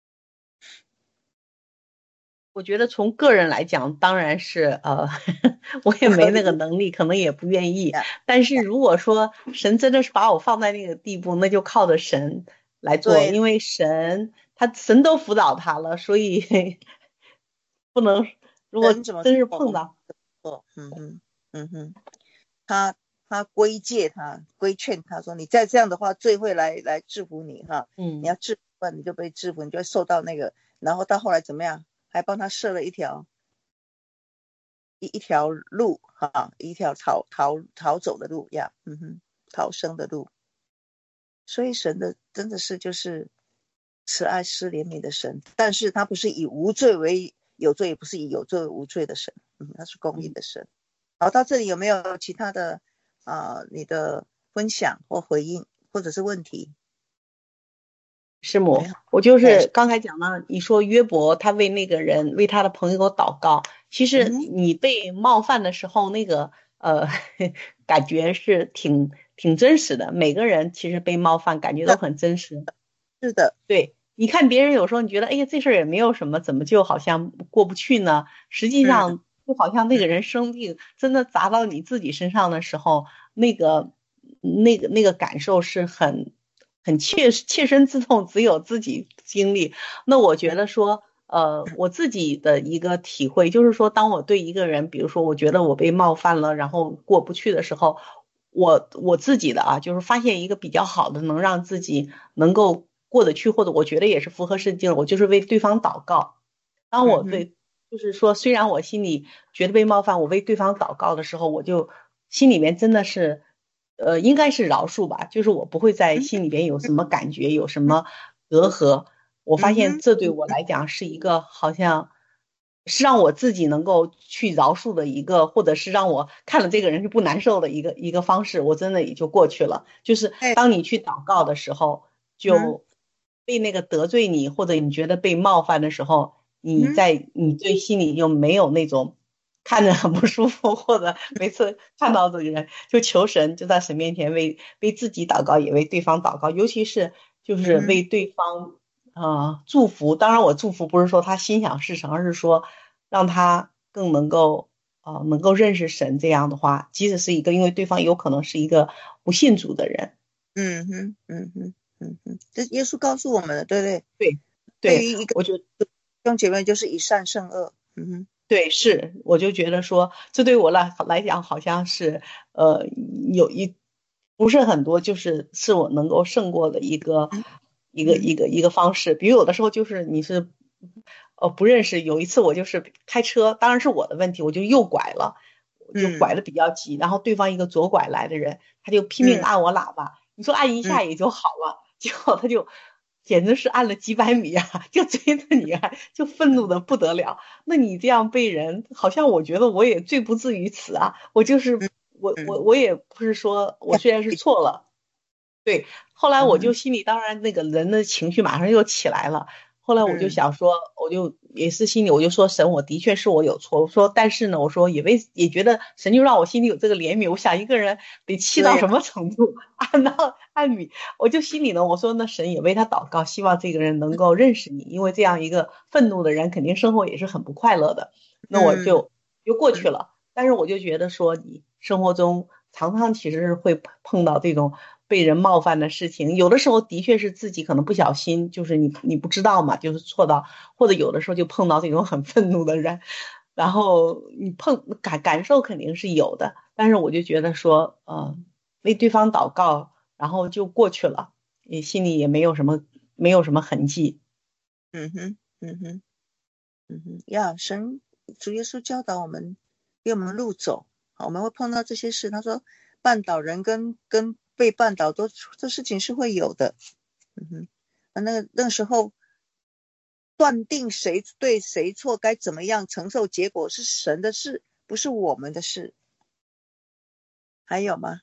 我觉得从个人来讲，当然是呃，我也没那个能力，可能也不愿意。但是如果说神真的是把我放在那个地步，那就靠着神来做，因为神他神都辅导他了，所以不能。如果真是碰到， 嗯哼嗯哼，他他规戒他，规劝他说，你再这样的话，罪会来来制服你哈。嗯，你要制服，你就被制服，你就会受到那个。然后到后来怎么样？还帮他设了一条一一条路哈，一条逃逃逃走的路呀，嗯哼，逃生的路。所以神的真的是就是慈爱施怜悯的神，但是他不是以无罪为有罪，也不是以有罪为无罪的神，嗯，他是公义的神。好，到这里有没有其他的啊、呃？你的分享或回应或者是问题？ 师母，我就是刚才讲了，你说约伯他为那个人为他的朋友祷告，其实你被冒犯的时候，那个呃感觉是挺挺真实的。每个人其实被冒犯感觉都很真实。 是的， 对，你看别人有时候你觉得哎呀这事儿也没有什么，怎么就好像过不去呢？实际上就好像那个人生病真的砸到你自己身上的时候，那个那个那个感受是很很切切身之痛，只有自己经历。那我觉得说呃我自己的一个体会就是说，当我对一个人比如说我觉得我被冒犯了，然后过不去的时候，我我自己的啊就是发现一个比较好的能让自己能够过得去，或者我觉得也是符合圣经，我就是为对方祷告。当我对就是说虽然我心里觉得被冒犯，我为对方祷告的时候，我就心里面真的是呃应该是饶恕吧，就是我不会在心里边有什么感觉有什么隔阂。我发现这对我来讲是一个好像是让我自己能够去饶恕的一个，或者是让我看了这个人就不难受的一个一个方式，我真的也就过去了。就是当你去祷告的时候，就被那个得罪你或者你觉得被冒犯的时候，你在你对心里就没有那种看着很不舒服，或者每次看到这个人就求神，就在神面前为为自己祷告，也为对方祷告，尤其是就是为对方呃祝福。当然我祝福不是说他心想事成，而是说让他更能够呃能够认识神。这样的话，即使是一个因为对方有可能是一个不信主的人。 嗯哼嗯哼嗯哼，这耶稣告诉我们的，对不对？ 对对，对于一个我觉得弟兄姐妹就是以善胜恶。嗯哼， 对，是，我就觉得说，这对我来来讲好像是呃有一不是很多，就是是我能够胜过的一个、嗯、一个一个一个方式。比如有的时候就是你是呃不认识，有一次我就是开车，当然是我的问题，我就右拐了，就拐的比较急，嗯、然后对方一个左拐来的人，他就拼命按我喇叭，嗯、你说按一下也就好了，嗯、结果他就。简直是按了几百米啊，就追着你啊，就愤怒的不得了。那你这样被人，好像我觉得我也罪不至于此啊。我就是我我我也不是说我虽然是错了，对。后来我就心里当然那个人的情绪马上又起来了。后来我就想说，我就也是心里我就说神，我的确是我有错。我说但是呢，我说也为也觉得神就让我心里有这个怜悯。我想一个人得气到什么程度，按到按米，我就心里呢，我说那神也为他祷告，希望这个人能够认识你，因为这样一个愤怒的人肯定生活也是很不快乐的。那我就就过去了。但是我就觉得说，你生活中常常其实是会碰到这种被人冒犯的事情，有的时候的确是自己可能不小心，就是你你不知道嘛，就是错到，或者有的时候就碰到这种很愤怒的人，然后你碰感感受肯定是有的。但是我就觉得说呃为对方祷告，然后就过去了，也心里也没有什么没有什么痕迹。 嗯哼嗯哼嗯哼呀，神主耶稣教导我们，给我们路走。好，我们会碰到这些事，他说绊倒人跟跟被绊倒都这事情是会有的。嗯哼，那个那时候断定谁对谁错，该怎么样承受结果是神的事，不是我们的事。还有吗？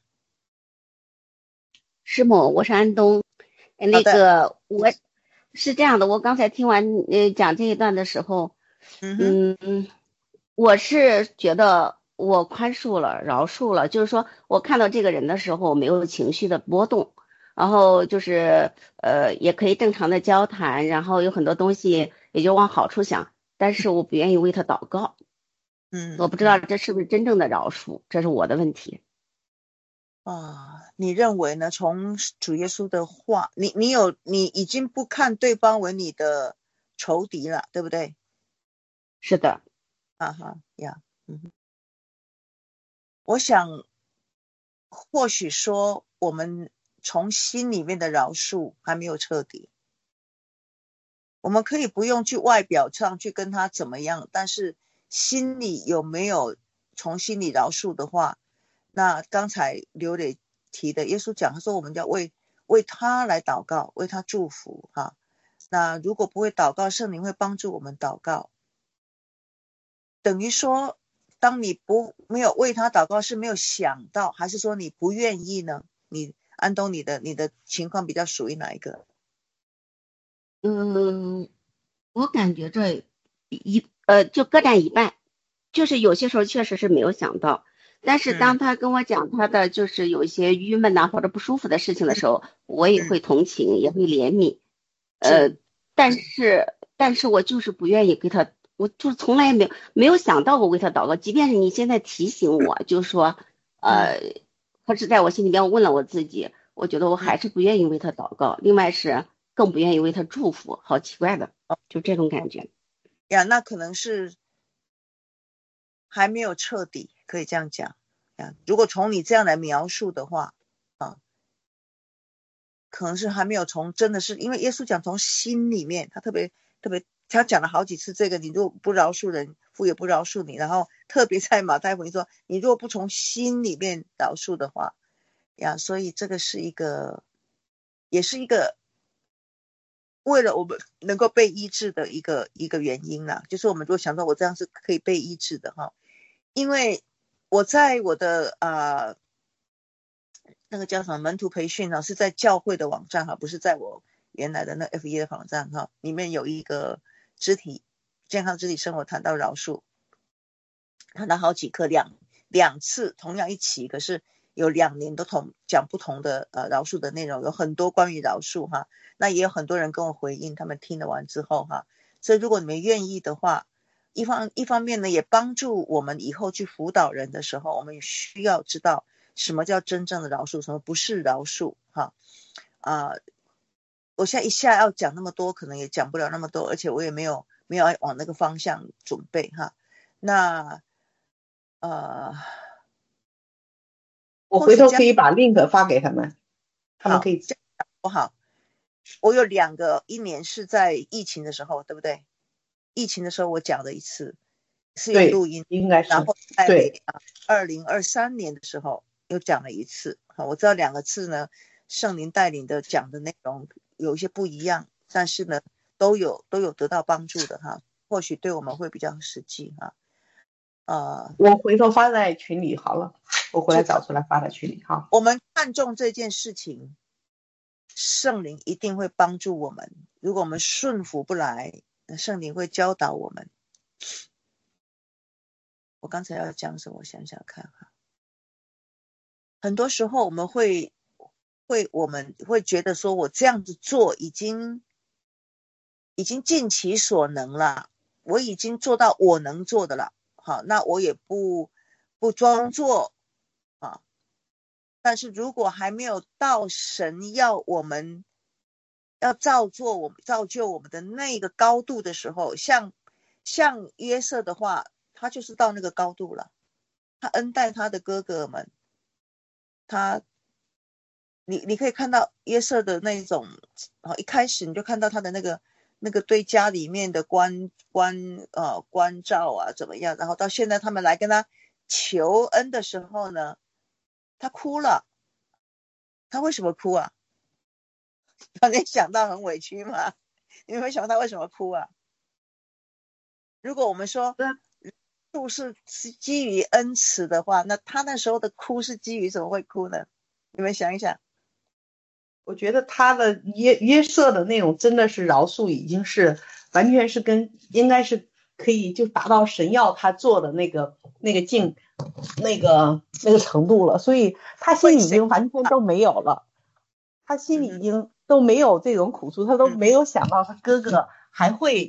师母，我是安东。那个我是这样的，我刚才听完呃讲这一段的时候，嗯嗯，我是觉得我宽恕了，饶恕了，就是说我看到这个人的时候没有情绪的波动，然后就是呃也可以正常的交谈，然后有很多东西也就往好处想。 但是我不愿意为他祷告。 嗯， 我不知道这是不是真正的饶恕，这是我的问题。 啊，你认为呢？从主耶稣的话，你你有你已经不看对方为你的仇敌了，对不对？ 是的。 啊哈呀，嗯，我想或许说我们从心里面的饶恕还没有彻底。我们可以不用去外表上去跟他怎么样，但是心里有没有从心里饶恕的话，那刚才刘磊提的，耶稣讲他说我们要为为他来祷告，为他祝福哈。那如果不会祷告，圣灵会帮助我们祷告。等于说当你不没有为他祷告，是没有想到，还是说你不愿意呢？你安东你的你的情况比较属于哪一个？ 嗯，我感觉这一呃就各占一半，就是有些时候确实是没有想到，但是当他跟我讲他的就是有一些郁闷呐或者不舒服的事情的时候，我也会同情，也会怜悯，呃，但是但是我就是不愿意给他，我就从来没有没有想到过为他祷告，即便是你现在提醒我，就是说呃，可是在我心里边我问了我自己，我觉得我还是不愿意为他祷告，另外是更不愿意为他祝福，好奇怪的，就这种感觉呀。那可能是还没有彻底，可以这样讲呀。如果从你这样来描述的话啊，可能是还没有从真的是因为耶稣讲从心里面，他特别特别他讲了好几次这个，你如果不饶恕人，父也不饶恕你，然后特别在马太福音说你如果不从心里面饶恕的话呀，所以这个是一个也是一个为了我们能够被医治的一个一个原因啦，就是我们如果想到我这样是可以被医治的哈，因为我在我的呃那个叫什么门徒培训呢，是在教会的网站哈，不是在我原来的那 F 一 的网站哈，里面有一个肢体健康肢体生活谈到饶恕，谈到好几课两两次同样一期，可是有两年都同讲不同的呃饶恕的内容，有很多关于饶恕哈。那也有很多人跟我回应，他们听了完之后哈，所以如果你们愿意的话，一方一方面呢，也帮助我们以后去辅导人的时候，我们需要知道什么叫真正的饶恕，什么不是饶恕哈啊、呃。我现在一下要讲那么多，可能也讲不了那么多，而且我也没有没有往那个方向准备哈。那呃， 我回头可以把 link 发给他们，他们可以不好。我有两个，一年是在疫情的时候，对不对？疫情的时候我讲了一次，是有录音， 应该是。 然后在二零二三年的时候又讲了一次。我知道两个次呢，圣灵带领的讲的内容有一些不一样，但是呢，都有都有得到帮助的哈，或许对我们会比较实际哈。呃， 我回头发在群里好了，我回来找出来发在群里哈。 我们看重这件事情。圣灵一定会帮助我们，如果我们顺服不来，那圣灵会教导我们。我刚才要讲什么？我想想看哈。很多时候我们会会我们会觉得说我这样子做已经已经尽其所能了，我已经做到我能做的了，好，那我也不不装作啊。但是如果还没有到神要我们要造作我们造就我们的那个高度的时候，像像约瑟的话，他就是到那个高度了，他恩待他的哥哥们，他你你可以看到约瑟的那种，一开始你就看到他的那个那个对家里面的关关呃关照啊怎么样，然后到现在他们来跟他求恩的时候呢，他哭了。他为什么哭啊？有人想到很委屈吗？你有没有想到他为什么哭啊？如果我们说哭是基于恩慈的话，那他那时候的哭是基于什么会哭呢？你们想一想。 我觉得他的约约瑟的那种真的是饶恕，已经是完全是跟应该是可以就达到神要他做的那个那个境那个那个程度了，所以他心里已经完全都没有了，他心里已经都没有这种苦楚，他都没有想到他哥哥还会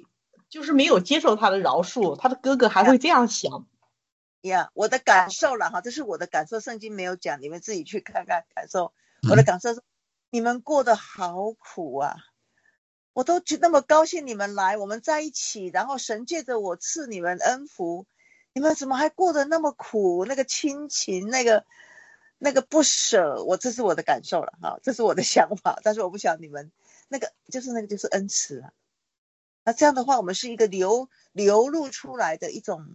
就是没有接受他的饶恕，他的哥哥还会这样想。 呀、yeah, 我的感受了哈，这是我的感受，圣经没有讲，你们自己去看看感受。我的感受是，你们过得好苦啊，我都那么高兴你们来，我们在一起，然后神借着我赐你们恩福，你们怎么还过得那么苦？那个亲情，那个那个不舍，我这是我的感受了哈，这是我的想法，但是我不晓得你们那个就是那个就是恩慈啊。那这样的话，我们是一个流流露出来的一种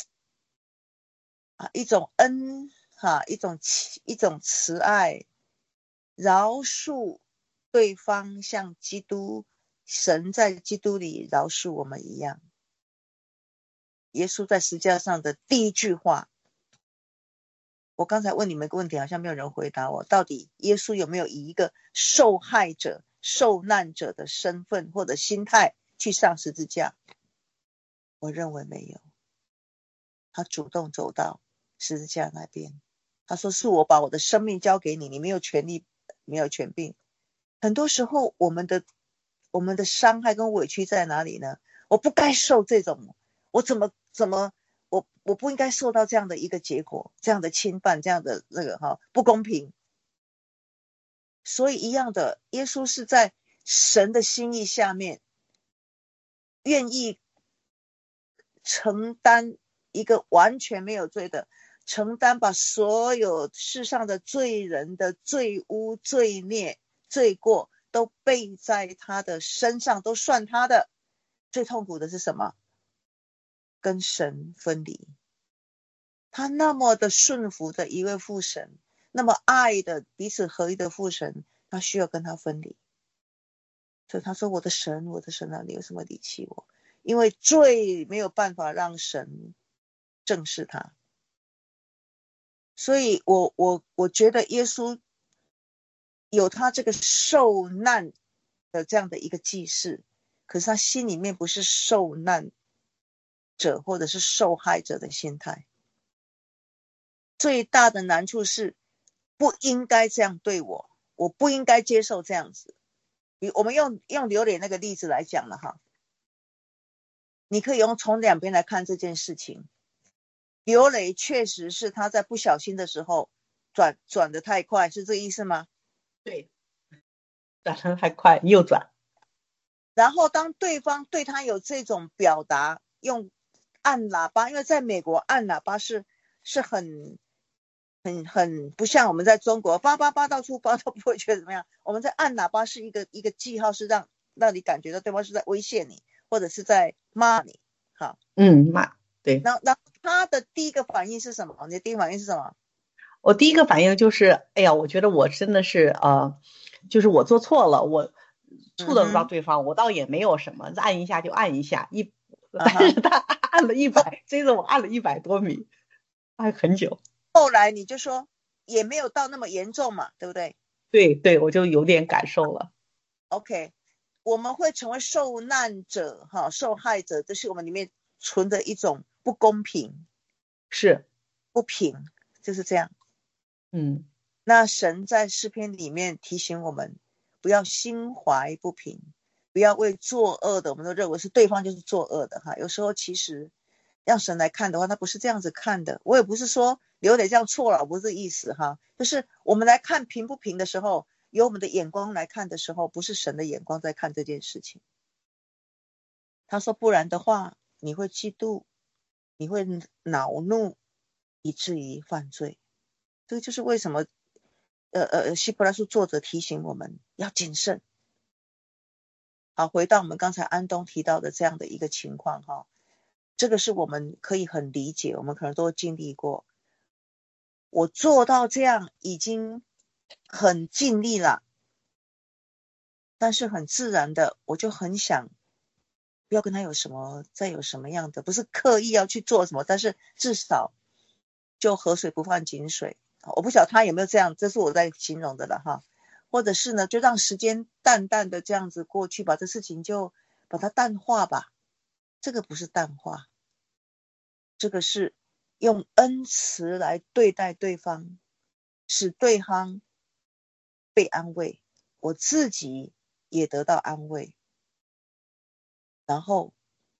啊，一种恩哈，一种一种慈爱，饶恕对方，像基督神在基督里饶恕我们一样。耶稣在十字架上的第一句话，我刚才问你们一个问题，好像没有人回答我，到底耶稣有没有以一个受害者、受难者的身份或者心态去上十字架？我认为没有，他主动走到十字架那边，他说是我把我的生命交给你，你没有权利，没有权柄。很多时候我们的我们的伤害跟委屈在哪里呢？我不该受这种，我怎么怎么我我不应该受到这样的一个结果，这样的侵犯，这样的那个哈不公平。所以一样的，耶稣是在神的心意下面愿意承担一个完全没有罪的，承担把所有世上的罪人的罪污、罪孽、罪过都背在他的身上，都算他的。最痛苦的是什么？跟神分离。他那么的顺服的一位父神，那么爱的彼此合一的父神，他需要跟他分离。所以他说，我的神，我的神啊，你有什么离弃我？因为罪没有办法让神正视他。所以我我我觉得耶稣有他这个受难的这样的一个记事，可是他心里面不是受难者或者是受害者的心态。最大的难处是不应该这样对我，我不应该接受这样子。我们用用榴莲那个例子来讲了哈，你可以用从两边来看这件事情。刘磊确实是他在不小心的时候转转得太快，是这个意思吗？ 对，转得太快，右转。 然后当对方对他有这种表达，用按喇叭，因为在美国按喇叭是是很很很不像我们在中国叭叭叭到处叭都不会觉得怎么样。我们在按喇叭是一个一个记号，是让让你感觉到对方是在威胁你，或者是在骂你。好， 嗯，骂，对。 那那他的第一个反应是什么？你的第一个反应是什么？ 我第一个反应就是，哎呀，我觉得我真的是呃，就是我做错了，我触得不到对方，嗯、我倒也没有什么，按一下就按一下，一，但是他按了一百，追着我按了一百多米，按很久。 后来你就说也没有到那么严重嘛，对不对？ 对对，我就有点感受了。 OK， 我们会成为受难者哈，受害者，这是我们里面存的一种不公平， 是不平，就是这样。 嗯， 那神在诗篇里面提醒我们，不要心怀不平，不要为作恶的，我们都认为是对方就是作恶的哈。有时候其实让神来看的话，他不是这样子看的。我也不是说刘磊这样错了，不是意思哈，就是我们来看平不平的时候，由我们的眼光来看的时候，不是神的眼光在看这件事情。他说不然的话，你会嫉妒，你会恼怒，以至于犯罪。这个就是为什么呃呃希伯来书作者提醒我们要谨慎。好，回到我们刚才安东提到的这样的一个情况哈，这个是我们可以很理解，我们可能都经历过。我做到这样已经很尽力了，但是很自然的我就很想不要跟他有什么再有什么样的，不是刻意要去做什么，但是至少就河水不犯井水。我不晓得他有没有这样，这是我在形容的了哈。或者是呢，就让时间淡淡的这样子过去，把这事情就把它淡化吧。这个不是淡化，这个是用恩慈来对待对方，使对方被安慰，我自己也得到安慰，然后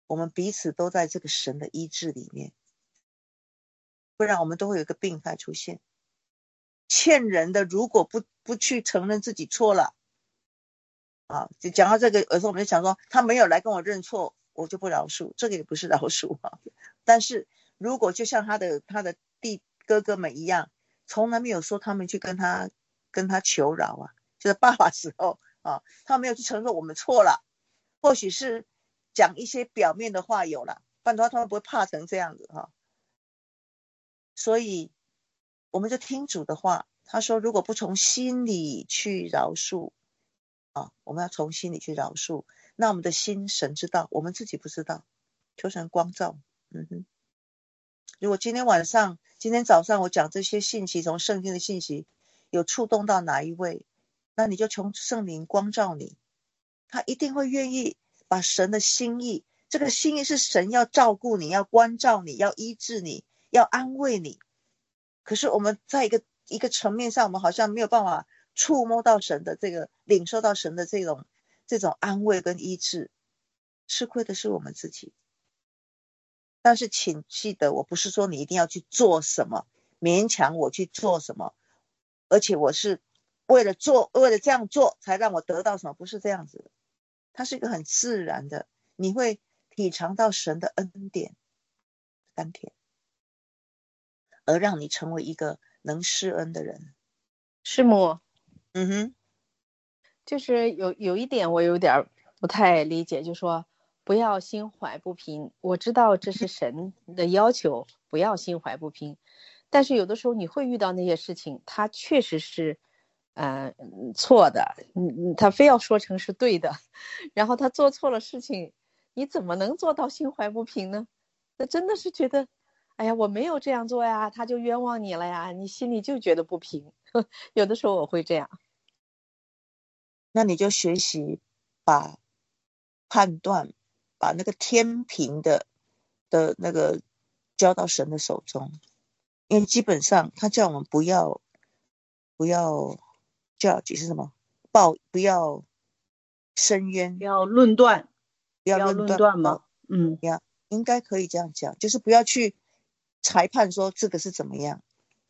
我们彼此都在这个神的医治里面，不然我们都会有一个病态出现。欠人的如果不不去承认自己错了啊，就讲到这个，有时候我们就想说，他没有来跟我认错，我就不饶恕，这个也不是饶恕啊。但是如果就像他的他的弟哥哥们一样，从来没有说他们去跟他跟他求饶啊，就是爸爸时候啊，他没有去承认我们错了，或许是讲一些表面的话有了，不然的话他们不会怕成这样子哈、啊。所以我们就听主的话，他说如果不从心里去饶恕啊，我们要从心里去饶恕，那我们的心神知道，我们自己不知道，求神光照。嗯哼，如果今天晚上今天早上我讲这些信息，从圣经的信息有触动到哪一位，那你就从圣灵光照你，他一定会愿意把神的心意，这个心意是神要照顾你，要关照你，要医治你，要安慰你。可是我们在一个一个层面上，我们好像没有办法触摸到神的这个，领受到神的这种这种安慰跟医治，吃亏的是我们自己。但是请记得，我不是说你一定要去做什么，勉强我去做什么，而且我是为了做为了这样做才让我得到什么，不是这样子的。它是一个很自然的，你会体尝到神的恩典甘甜，而让你成为一个能施恩的人。 师母， 嗯哼， 就是有有一点我有点不太理解，就是说不要心怀不平。我知道这是神的要求，不要心怀不平，但是有的时候你会遇到那些事情，它确实是呃错的，嗯，他非要说成是对的，然后他做错了事情，你怎么能做到心怀不平呢？那真的是觉得哎呀，我没有这样做呀，他就冤枉你了呀，你心里就觉得不平。有的时候我会这样。 那你就学习把判断，把那个天平的的那个交到神的手中，因为基本上他叫我们不要不要叫举是什么报，不要申冤， 不要论断， 不要论论断断吗？嗯， 呀，应该可以这样讲，就是不要去裁判说这个是怎么样。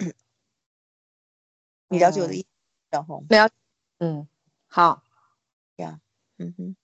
你了解我的意思，小红？ 了解，嗯，好呀，嗯哼。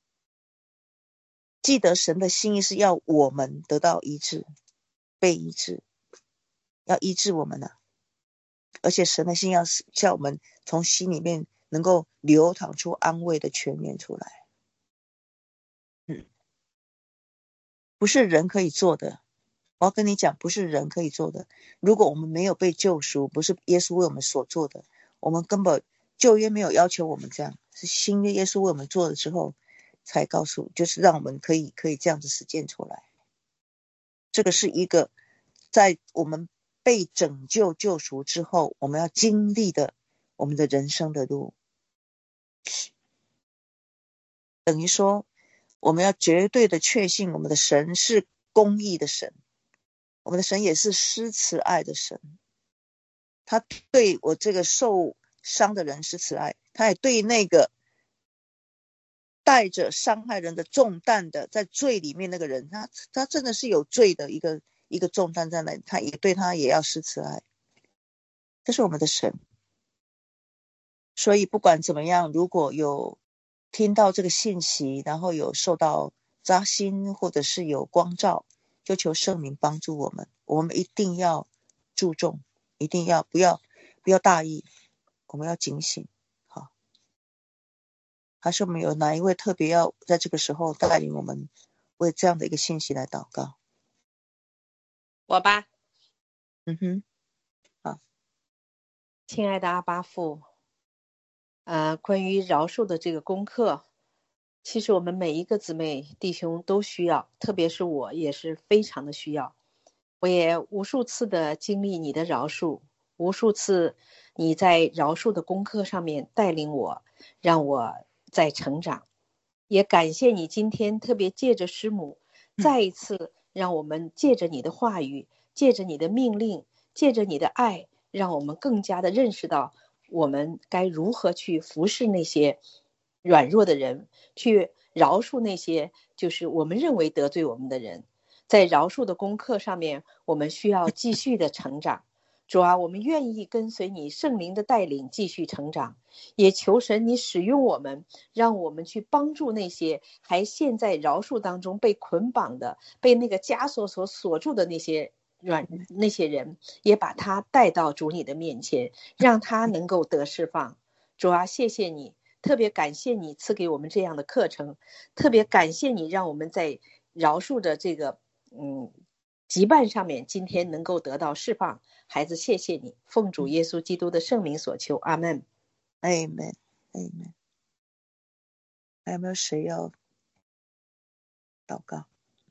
记得神的心意是要我们得到医治，被医治，要医治我们啊！而且神的心要叫我们从心里面能够流淌出安慰的泉源出来。嗯，不是人可以做的。我要跟你讲，不是人可以做的。如果我们没有被救赎，不是耶稣为我们所做的，我们根本旧约没有要求我们这样，是新约耶稣为我们做了之后才告诉，就是让我们可以可以这样子实践出来。这个是一个在我们被拯救救赎之后我们要经历的我们的人生的路。等于说我们要绝对的确信我们的神是公义的神，我们的神也是施慈爱的神，他对我这个受伤的人施慈爱，他也对那个带着伤害人的重担的在罪里面那个人，他他真的是有罪的一个一个重担在那里，他也对他也要施慈爱，这是我们的神。所以不管怎么样，如果有听到这个信息，然后有受到扎心或者是有光照，就求圣灵帮助我们，我们一定要注重，一定要不要不要大意，我们要警醒。好，还是我们有哪一位特别要在这个时候带领我们为这样的一个信息来祷告？ 我吧。 嗯哼，好， 亲爱的阿爸父，呃，关于饶恕的这个功课，其实我们每一个姊妹弟兄都需要，特别是我也是非常的需要。我也无数次的经历你的饶恕，无数次你在饶恕的功课上面带领我，让我在成长。也感谢你今天特别借着师母，再一次让我们借着你的话语，借着你的命令，借着你的爱，让我们更加的认识到我们该如何去服侍那些软弱的人，去饶恕那些就是我们认为得罪我们的人。在饶恕的功课上面，我们需要继续的成长。主啊，我们愿意跟随你圣灵的带领继续成长，也求神你使用我们，让我们去帮助那些还陷在饶恕当中被捆绑的，被那个枷锁所锁住的那些软那些人，也把他带到主你的面前，让他能够得释放。主啊，谢谢你，特别感谢你赐给我们这样的课程，特别感谢你让我们在饶恕的这个嗯羁绊上面今天能够得到释放。孩子，谢谢你，奉主耶稣基督的圣名所求，阿们。 Amen Amen。 还有没有谁要祷告？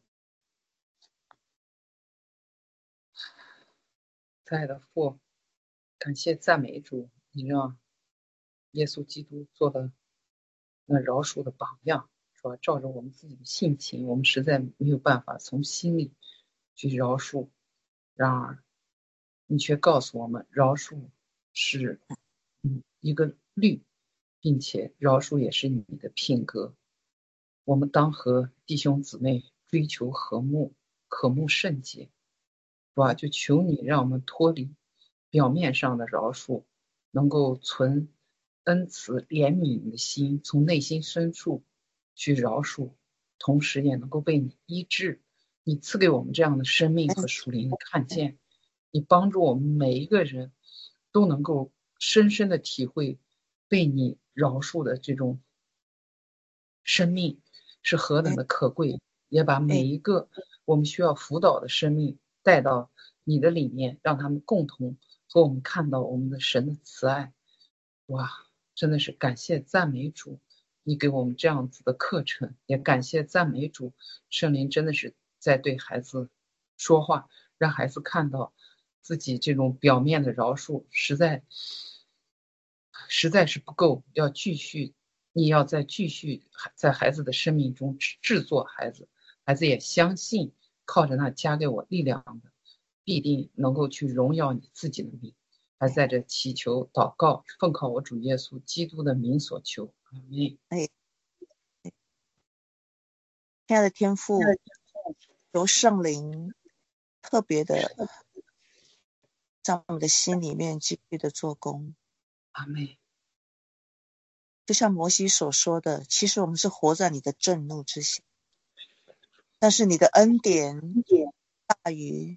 亲爱的父，感谢赞美主，你让耶稣基督做了那饶恕的榜样，说照着我们自己的性情，我们实在没有办法从心里去饶恕，然而你却告诉我们饶恕是嗯一个律，并且饶恕也是你的品格。我们当和弟兄姊妹追求和睦，渴慕圣洁，是吧？就求你让我们脱离表面上的饶恕，能够存恩慈怜悯的心，从内心深处去饶恕，同时也能够被你医治。你赐给我们这样的生命和属灵的看见，你帮助我们每一个人都能够深深的体会被你饶恕的这种生命是何等的可贵，也把每一个我们需要辅导的生命带到你的里面，让他们共同和我们看到我们的神的慈爱。哇，真的是感谢赞美主，你给我们这样子的课程，也感谢赞美主，圣灵真的是在对孩子说话，让孩子看到自己这种表面的饶恕实在实在是不够，要继续，你要再继续在孩子的生命中制作孩子，孩子也相信靠着那加给我力量的，必定能够去荣耀你自己的名。还在这祈求祷告，奉靠我主耶稣基督的名所求，阿们。 哎，亲爱的天父，由圣灵特别的在我们的心里面继续的做工， 阿们。 就像摩西所说的，其实我们是活在你的震怒之下，但是你的恩典大于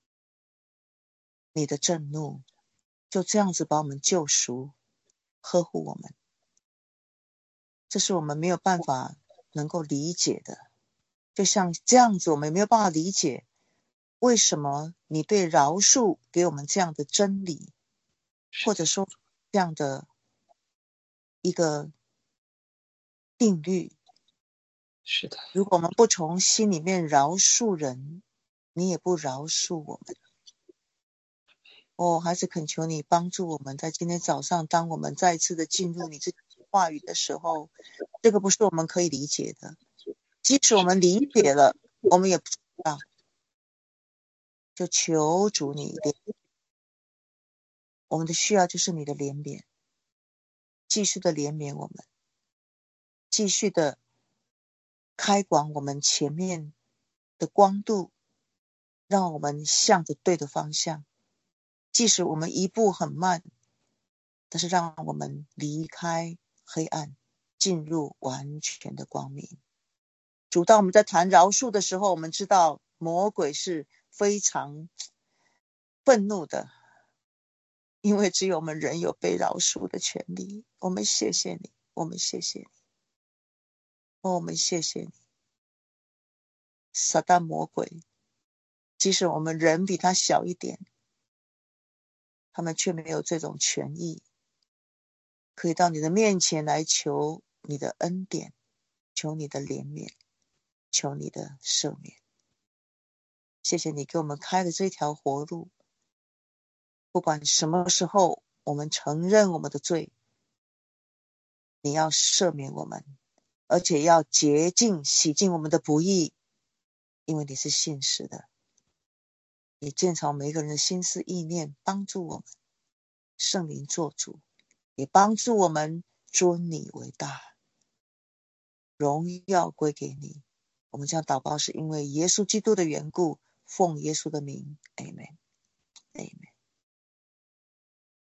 你的震怒，就这样子把我们救赎，呵护我们，这是我们没有办法能够理解的。就像这样子，我们没有办法理解为什么你对饶恕给我们这样的真理，或者说这样的一个定律。 是的， 如果我们不从心里面饶恕人，你也不饶恕我们。哦，还是恳求你帮助我们，在今天早上，当我们再一次的进入你自己话语的时候，这个不是我们可以理解的。即使我们理解了，我们也不知道。就求主你怜悯，我们的需要就是你的怜悯，继续的怜悯我们，继续的开广我们前面的光度，让我们向着对的方向。即使我们一步很慢，但是让我们离开黑暗，进入完全的光明。主，当我们在谈饶恕的时候，我们知道魔鬼是非常愤怒的，因为只有我们人有被饶恕的权利。我们谢谢你，我们谢谢你，哦，我们谢谢你。撒旦魔鬼，即使我们人比他小一点，他们却没有这种权益，可以到你的面前来求你的恩典，求你的怜悯，求你的赦免。谢谢你给我们开了这条活路，不管什么时候我们承认我们的罪，你要赦免我们，而且要洁净洗净我们的不义，因为你是信实的。你鉴察每一个人的心思意念，帮助我们，圣灵做主，也帮助我们尊你为大。 荣耀归给你。我们这样祷告是因为耶稣基督的缘故，奉耶稣的名 Amen Amen。